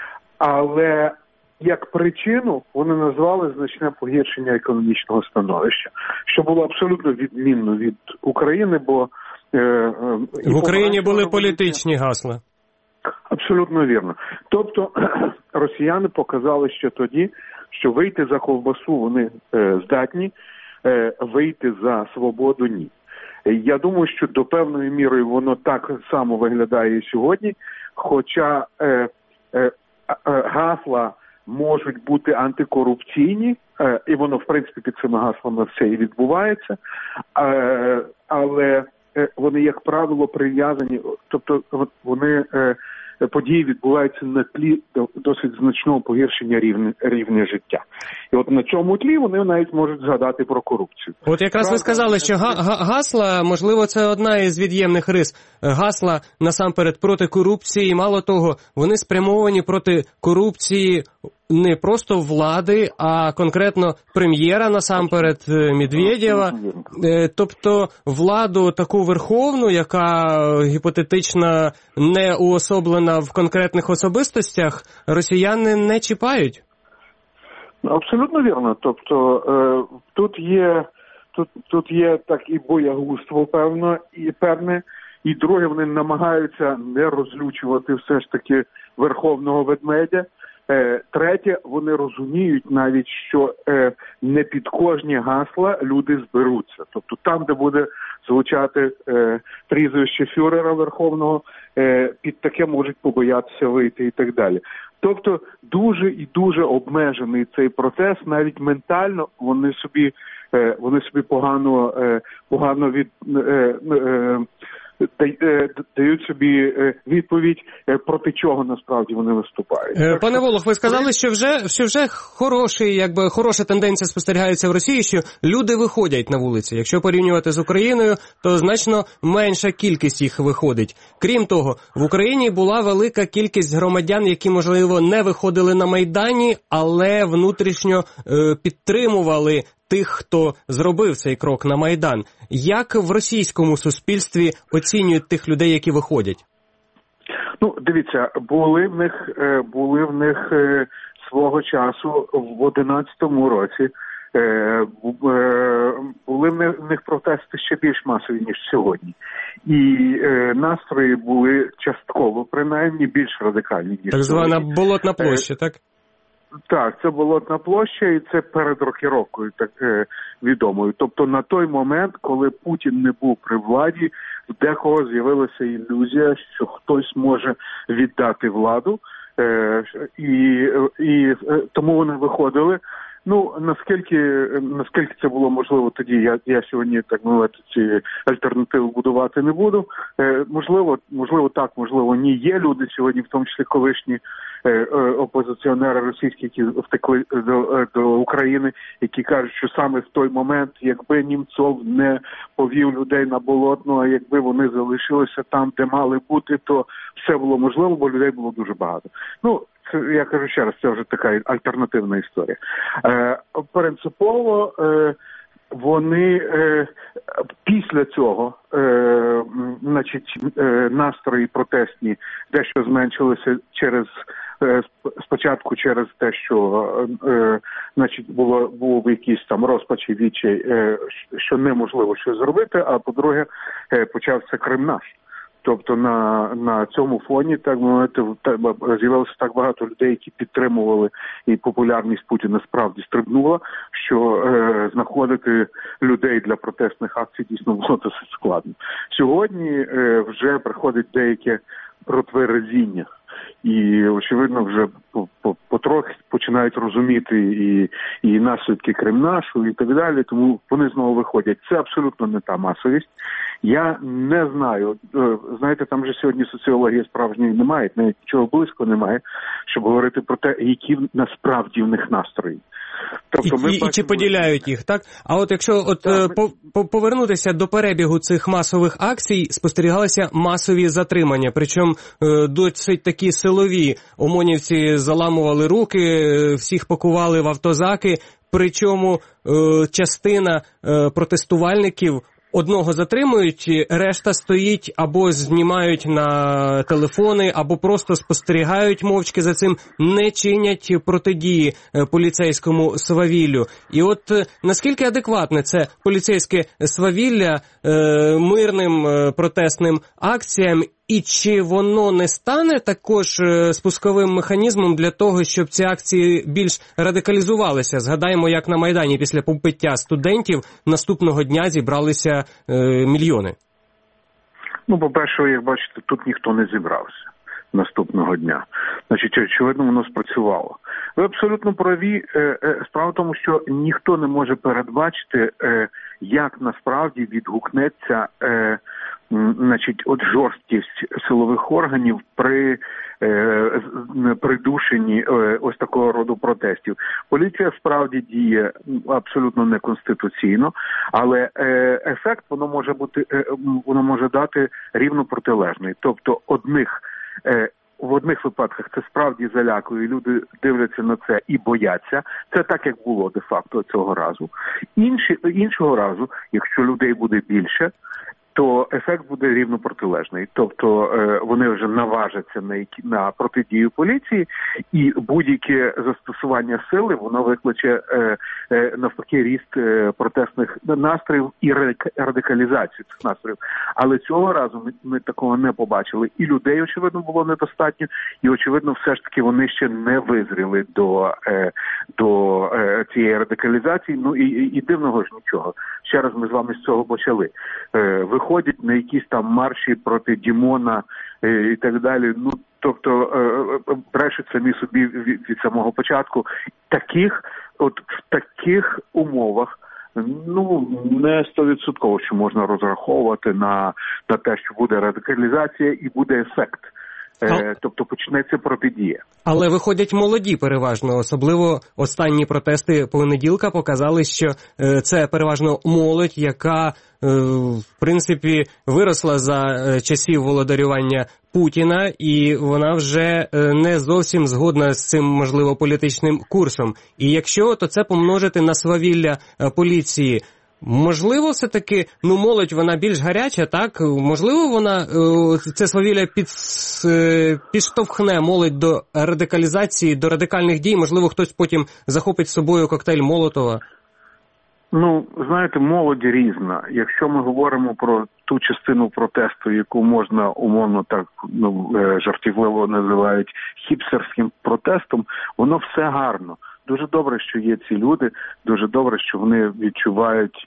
але як причину вони назвали значне погіршення економічного становища, що було абсолютно відмінно від України, бо... Е, е, в Україні були політичні гасла. Абсолютно вірно. Тобто росіяни показали ще тоді, що вийти за ковбасу вони е, здатні, е, вийти за свободу – ні. Я думаю, що до певної міри воно так само виглядає і сьогодні, хоча е, е, е, гасла можуть бути антикорупційні, е, і воно, в принципі, під цими гаслами все і відбувається, е, але е, вони, як правило, прив'язані, тобто вони... Е, події відбуваються на тлі досить значного погіршення рівня, рівня життя. І от на цьому тлі вони навіть можуть згадати про корупцію. От якраз Правда, ви сказали, що га- га- гасла, можливо, це одна із від'ємних рис. Гасла насамперед проти корупції, і мало того, вони спрямовані проти корупції не просто влади, а конкретно прем'єра насамперед Медведєва. Тобто владу таку верховну, яка гіпотетично не уособлена в конкретних особистостях, росіяни не чіпають? Абсолютно вірно. Тобто е, тут є тут, тут є так і боягузтво, певно, і певне, і друге, вони намагаються не розлючувати все ж таки верховного ведмедя. Е, третє, вони розуміють навіть, що е, не під кожні гасла люди зберуться. Тобто там, де буде звучати е, прізвище фюрера верховного, е, під таке можуть побоятися вийти і так далі. Тобто дуже і дуже обмежений цей процес, навіть ментально вони собі, е, вони собі погано, е, погано від, е, е, дають собі відповідь, проти чого насправді вони виступають. Пане Волох, ви сказали, що вже, що вже хороший, якби, хороша тенденція спостерігається в Росії, що люди виходять на вулиці. Якщо порівнювати з Україною, то значно менша кількість їх виходить. Крім того, в Україні була велика кількість громадян, які, можливо, не виходили на Майдані, але внутрішньо е, підтримували тих, хто зробив цей крок на Майдан. Як в російському суспільстві оцінюють тих людей, які виходять? Ну, дивіться, були в них, були в них свого часу в одинадцятому році, були в них протести ще більш масові, ніж сьогодні. І настрої були частково, принаймні, більш радикальні, ніж так звана сьогодні. Болотна площа, так? Так, це Болотна площа, і це перед рокіровкою так е, відомою. Тобто на той момент, коли Путін не був при владі, в декого з'явилася ілюзія, що хтось може віддати владу, е, і, і е, тому вони виходили. Ну, наскільки, наскільки це було можливо тоді, я, я сьогодні, так мовити, ці альтернативи будувати не буду. Е, можливо, можливо так, можливо ні. Є люди сьогодні, в тому числі колишні е, е, опозиціонери російські, які втекли до, до України, які кажуть, що саме в той момент, якби Німцов не повів людей на Болотну, а якби вони залишилися там, де мали бути, то все було можливо, бо людей було дуже багато. Ну, я кажу ще раз, це вже така альтернативна історія. Е, принципово е, вони е, після цього, е, значить, е, настрої протестні дещо зменшилися через е, спочатку через те, що е, значить, було був якийсь там розпач і відчай, е, що неможливо щось зробити, а по-друге, е, почався Кримнаш. Тобто на, на цьому фоні, так мовити, з'явилося так багато людей, які підтримували, і популярність Путіна справді стрибнула, що е, знаходити людей для протестних акцій дійсно було досить складно. Сьогодні е, вже приходить деяке протверезіння. І, очевидно, вже потрохи починають розуміти і, і наслідки Кримнашу і так далі, тому вони знову виходять. Це абсолютно не та масовість. Я не знаю, знаєте, там же сьогодні соціології справжньої немає, навіть нічого близько немає, щоб говорити про те, які насправді в них настрої. Тобто ми і, бачимо... і чи поділяють їх, так? А от якщо от так, по, по, повернутися до перебігу цих масових акцій, спостерігалися масові затримання, причому е, досить такі силові. ОМОНівці заламували руки, всіх пакували в автозаки, причому е, частина е, протестувальників одного затримують, решта стоїть або знімають на телефони, або просто спостерігають мовчки за цим, не чинять протидії поліцейському свавіллю. І от наскільки адекватне це поліцейське свавілля е, мирним е, протестним акціям, і чи воно не стане також спусковим механізмом для того, щоб ці акції більш радикалізувалися? Згадаємо, як на Майдані після побиття студентів наступного дня зібралися е, мільйони. Ну, по-перше, як бачите, тут ніхто не зібрався наступного дня. Значить, очевидно, воно спрацювало. Ви абсолютно праві. Справа в тому, що ніхто не може передбачити, як насправді відгукнеться значить, от жорсткість силових органів при е, придушенні е, ось такого роду протестів. Поліція справді діє абсолютно неконституційно, але е, ефект воно може бути, е, воно може дати рівно протилежний. Тобто одних е, в одних випадках це справді залякує, люди дивляться на це і бояться. Це так, як було де-факто цього разу. Інші, іншого разу, якщо людей буде більше, то ефект буде рівно протилежний. Тобто е, вони вже наважаться на, які, на протидію поліції, і будь-яке застосування сили, воно викличе е, е, навпаки ріст е, протестних настроїв і радикалізацію цих настроїв. Але цього разу ми, ми такого не побачили. І людей, очевидно, було недостатньо, і, очевидно, все ж таки вони ще не визріли до, е, до е, цієї радикалізації. Ну і, і, і дивного ж нічого. Ще раз ми з вами з цього почали. Е, виходять на якісь там марші проти Дімона е, і так далі. Ну, тобто е, брешуть самі собі від, від самого початку. Таких, от в таких умовах, ну, не стовідсотково, що можна розраховувати на, на те, що буде радикалізація і буде ефект. Е, тобто почнеться протидія. Але виходять молоді переважно, особливо останні протести понеділка показали, що е, це переважно молодь, яка, е, в принципі, виросла за е, часів володарювання Путіна, і вона вже е, не зовсім згодна з цим, можливо, політичним курсом. І якщо, то це помножити на свавілля е, поліції. Можливо, все-таки, ну, молодь, вона більш гаряча, так? Можливо, вона, це свавілля під, підштовхне молодь до радикалізації, до радикальних дій. Можливо, хтось потім захопить з собою коктейль Молотова. Ну, знаєте, молодь різна. Якщо ми говоримо про ту частину протесту, яку можна умовно так, ну, жартівливо називають хіпстерським протестом, воно все гарно. Дуже добре, що є ці люди, дуже добре, що вони відчувають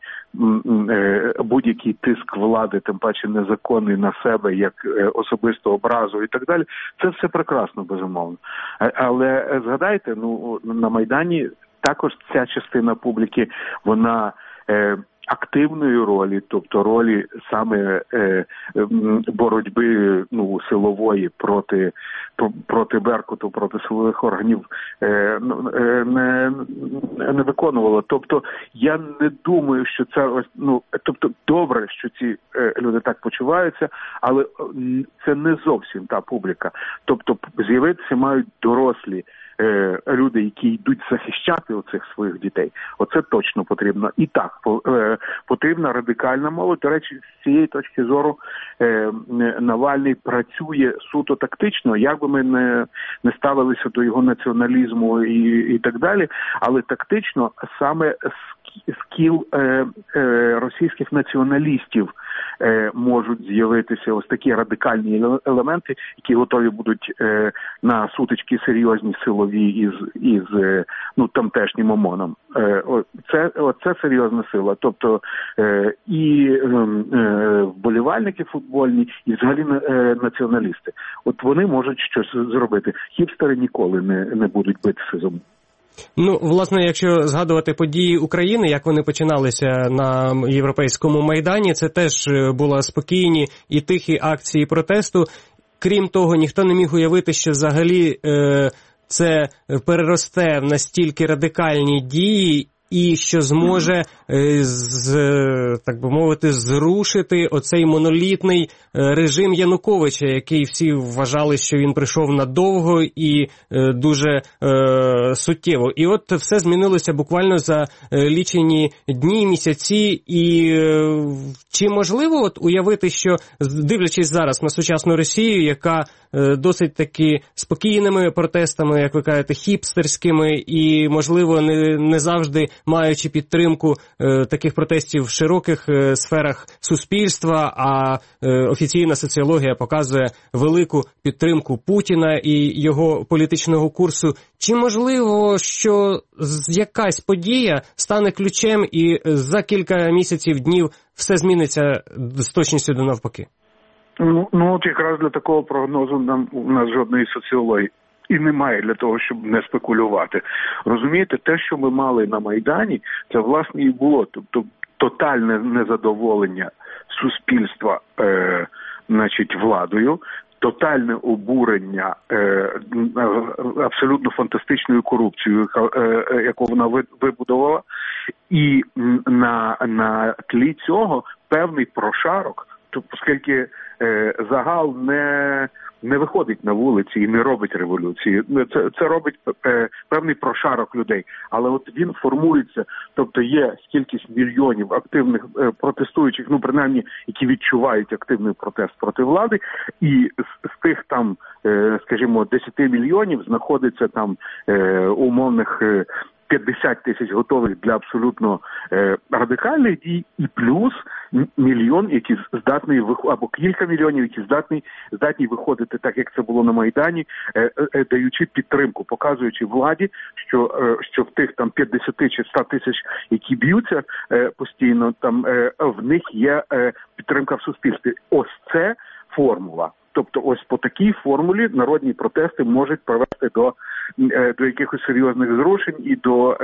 будь-який тиск влади, тим паче незаконний, на себе, як особисту образу і так далі. Це все прекрасно, безумовно. Але згадайте, ну, на Майдані також ця частина публіки, вона е, активної ролі, тобто ролі саме е, боротьби, ну, силової проти, проти Беркуту, проти силових органів е, е, не, не виконувала. Тобто я не думаю, що це ось, ну, тобто добре, що ці е, люди так почуваються, але це не зовсім та публіка. Тобто з'явитися мають дорослі Е, люди, які йдуть захищати оцих своїх дітей. Оце точно потрібно. І так, по, е, потрібна радикальна молодь. До речі, з цієї точки зору е, Навальний працює суто тактично, як би ми не, не ставилися до його націоналізму і, і так далі, але тактично саме скіл е, е, російських націоналістів е, можуть з'явитися ось такі радикальні елементи, які готові будуть е, на сутички серйозні силові із, із е, ну, тамтешнім ОМОНом. Е, це, це серйозна сила. Тобто е, і е, е, вболівальники футбольні, і взагалі е, націоналісти. От вони можуть щось зробити. Хіпстери ніколи не, не будуть битися з ОМОНом. Ну, власне, якщо згадувати події України, як вони починалися на Європейському Майдані, це теж були спокійні і тихі акції протесту. Крім того, ніхто не міг уявити, що взагалі е, це переросте в настільки радикальні дії, і що зможе, з, так би мовити, зрушити оцей монолітний режим Януковича, який всі вважали, що він прийшов надовго і дуже е, суттєво. І от все змінилося буквально за лічені дні, місяці. І е, чи можливо от уявити, що, дивлячись зараз на сучасну Росію, яка е, досить таки спокійними протестами, як ви кажете, хіпстерськими, і, можливо, не, не завжди маючи підтримку е, таких протестів в широких е, сферах суспільства, а е, офіційна соціологія показує велику підтримку Путіна і його політичного курсу. Чи можливо, що якась подія стане ключем і за кілька місяців, днів все зміниться з точністю до навпаки? Ну, ну от якраз для такого прогнозу нам у нас жодної соціології і немає для того, щоб не спекулювати. Розумієте, те, що ми мали на Майдані, це, власне, і було. Тобто тотальне незадоволення суспільства, е, значить, владою, тотальне обурення е, абсолютно фантастичною корупцією, е, яку вона вибудувала, і на, на тлі цього певний прошарок, оскільки е, загал не не виходить на вулиці і не робить революції. Це, це робить е, певний прошарок людей. Але от він формується, тобто є кількість мільйонів активних е, протестуючих, ну принаймні, які відчувають активний протест проти влади, і з, з тих там, е, скажімо, десять мільйонів знаходиться там е, умовних е, п'ятдесят тисяч готових для абсолютно е, радикальних дій, і плюс мільйон, які здатні, або кілька мільйонів, які здатні, здатні виходити так, як це було на Майдані, е, е, даючи підтримку, показуючи владі, що, е, що в тих там п'ятдесят чи сто тисяч, які б'ються е, постійно, там е, в них є е, підтримка в суспільстві. Ось це формула. Тобто ось по такій формулі народні протести можуть привести до, до якихось серйозних зрушень і до,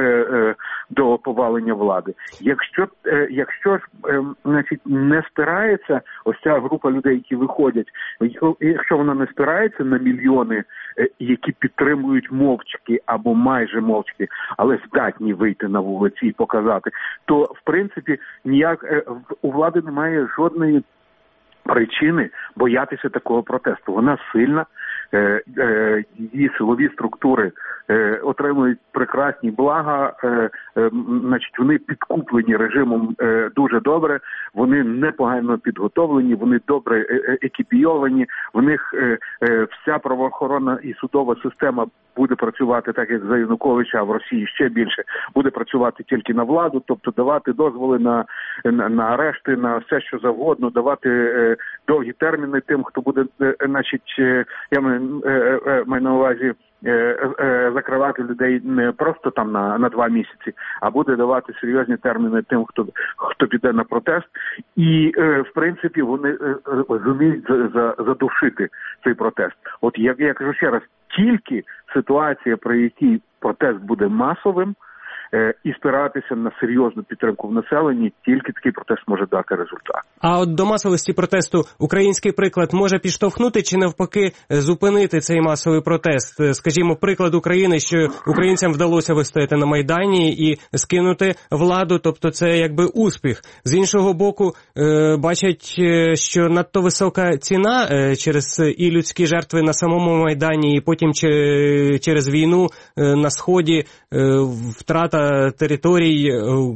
до повалення влади. Якщо, якщо ж, значить, не спирається ось ця група людей, які виходять, якщо вона не спирається на мільйони, які підтримують мовчки або майже мовчки, але здатні вийти на вулиці і показати, то в принципі ніяк у влади немає жодної причини боятися такого протесту. Вона сильна, е, е, її силові структури е, отримують прекрасні блага, е, е, значить, вони підкуплені режимом е, дуже добре, вони непогано підготовлені, вони добре е, екіпійовані, в них е, е, вся правоохоронна і судова система буде працювати так, як за Януковича, а в Росії ще більше, буде працювати тільки на владу, тобто давати дозволи на, на, на арешти, на все, що завгодно, давати е, довгі терміни тим, хто буде, е, значить, е, я маю, е, е, маю на увазі, е, е, закривати людей не просто там на, на два місяці, а буде давати серйозні терміни тим, хто, хто піде на протест. І, е, в принципі, вони е, зуміють за, за, задушити цей протест. От я, я кажу ще раз, тільки ситуація, при якій протест буде масовим, е, і спиратися на серйозну підтримку в населенні, тільки такий протест може дати результат. А от до масовості протесту український приклад може підштовхнути чи навпаки зупинити цей масовий протест? Скажімо, приклад України, що українцям вдалося вистояти на Майдані і скинути владу, тобто це якби успіх. З іншого боку, е, бачать, що надто висока ціна е, через і людські жертви на самому Майдані, і потім че, через війну е, на Сході, е, втрата територій.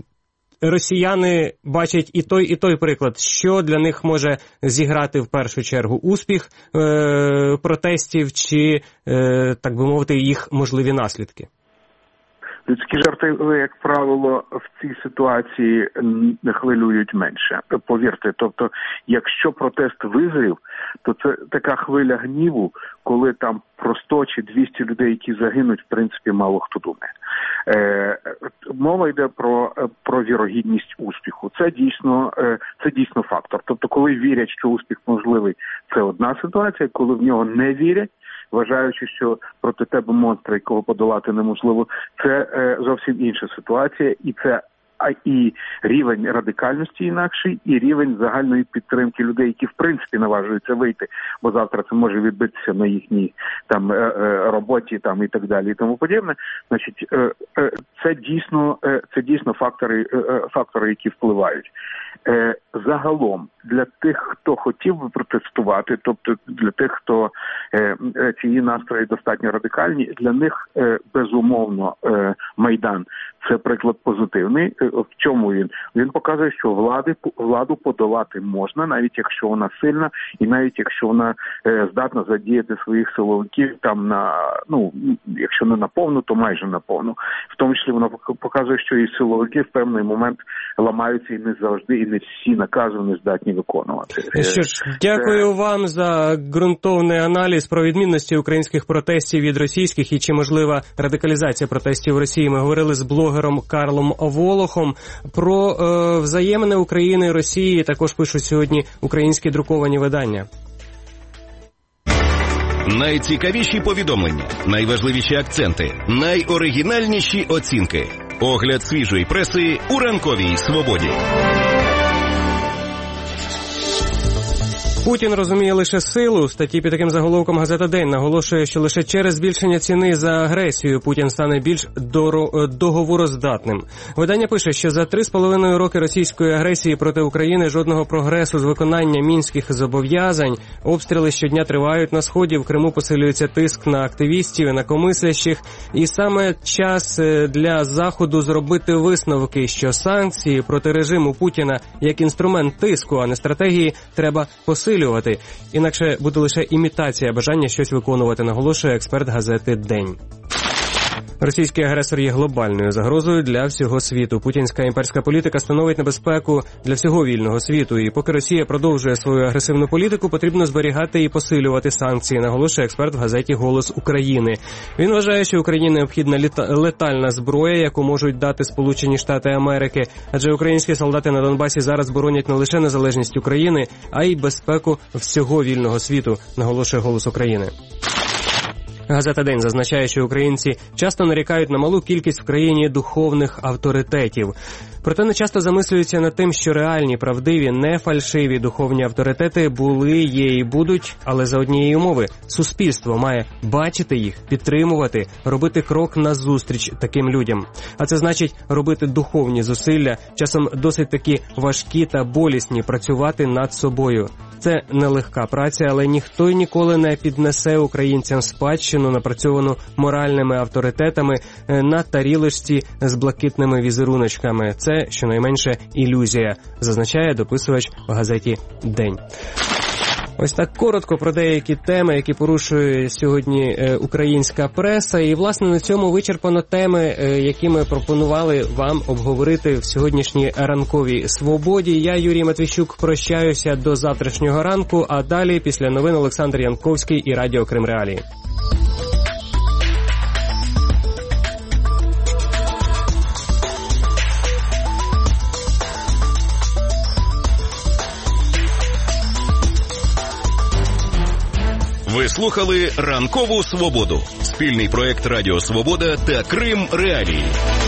Росіяни бачать і той, і той приклад. Що для них може зіграти в першу чергу? Успіх е- протестів чи, е- так би мовити, їх можливі наслідки? Людські жертви, як правило, в цій ситуації не хвилюють менше. Повірте, тобто, якщо протест визрів, то це така хвиля гніву, коли там про сто чи двісті людей, які загинуть, в принципі, мало хто думає. Е, мова йде про, про вірогідність успіху. Це дійсно, е, це дійсно фактор. Тобто, коли вірять, що успіх можливий, це одна ситуація, коли в нього не вірять, вважаючи, що проти тебе монстра, якого подолати неможливо, це е, зовсім інша ситуація, і це а і рівень радикальності інакший, і рівень загальної підтримки людей, які в принципі наважуються вийти, бо завтра це може відбитися на їхній там е, е, роботі, там і так далі, і тому подібне. Значить, е, е, це дійсно, е, це дійсно фактори, е, фактори, які впливають. Е, загалом для тих, хто хотів би протестувати, тобто для тих, хто е, ці настрої достатньо радикальні, для них е, безумовно е, Майдан це приклад позитивний. Е, в чому він? Він показує, що влади, владу подолати можна, навіть якщо вона сильна, і навіть якщо вона е, здатна задіяти своїх силовиків там на, ну, якщо не на повну, то майже на повну. В тому числі вона показує, що і силовики в певний момент ламаються і не завжди, і не всі накази не здатні виконувати. Що ж, дякую вам за ґрунтовний аналіз про відмінності українських протестів від російських і чи можлива радикалізація протестів в Росії. Ми говорили з блогером Карлом Волохом. Про е, взаємини України і Росії також пишуть сьогодні українські друковані видання. Найцікавіші повідомлення, найважливіші акценти, найоригінальніші оцінки. Огляд свіжої преси у ранковій свободі. Путін розуміє лише силу. У статті під таким заголовком газета «День» наголошує, що лише через збільшення ціни за агресію Путін стане більш договороздатним. Видання пише, що за три з половиною роки російської агресії проти України жодного прогресу з виконання мінських зобов'язань. Обстріли щодня тривають на Сході, в Криму посилюється тиск на активістів, інакомислящих. І саме час для Заходу зробити висновки, що санкції проти режиму Путіна як інструмент тиску, а не стратегії, треба посилювати. Інакше буде лише імітація бажання щось виконувати, наголошує експерт газети «День». Російський агресор є глобальною загрозою для всього світу. Путінська імперська політика становить небезпеку для всього вільного світу. І поки Росія продовжує свою агресивну політику, потрібно зберігати і посилювати санкції, наголошує експерт в газеті «Голос України». Він вважає, що Україні необхідна летальна зброя, яку можуть дати Сполучені Штати Америки. Адже українські солдати на Донбасі зараз боронять не лише незалежність України, а й безпеку всього вільного світу, наголошує «Голос України». Газета «День» зазначає, що українці часто нарікають на малу кількість в країні духовних авторитетів. Проте не часто замислюються над тим, що реальні, правдиві, не фальшиві духовні авторитети були, є і будуть, але за однієї умови. Суспільство має бачити їх, підтримувати, робити крок назустріч таким людям. А це значить робити духовні зусилля, часом досить таки важкі та болісні, працювати над собою. Це нелегка праця, але ніхто й ніколи не піднесе українцям спадщину, напрацьовану моральними авторитетами на тарілочці з блакитними візеруночками. Це, щонайменше, ілюзія, зазначає дописувач в газеті «День». Ось так коротко про деякі теми, які порушує сьогодні е, українська преса. І, власне, на цьому вичерпано теми, е, які ми пропонували вам обговорити в сьогоднішній ранковій свободі. Я, Юрій Матвійчук, прощаюся до завтрашнього ранку, а далі після новин Олександр Янковський і Радіо Крим Реалії. Ви слухали «Ранкову свободу» – спільний проєкт Радіо Свобода та Крим Реалії.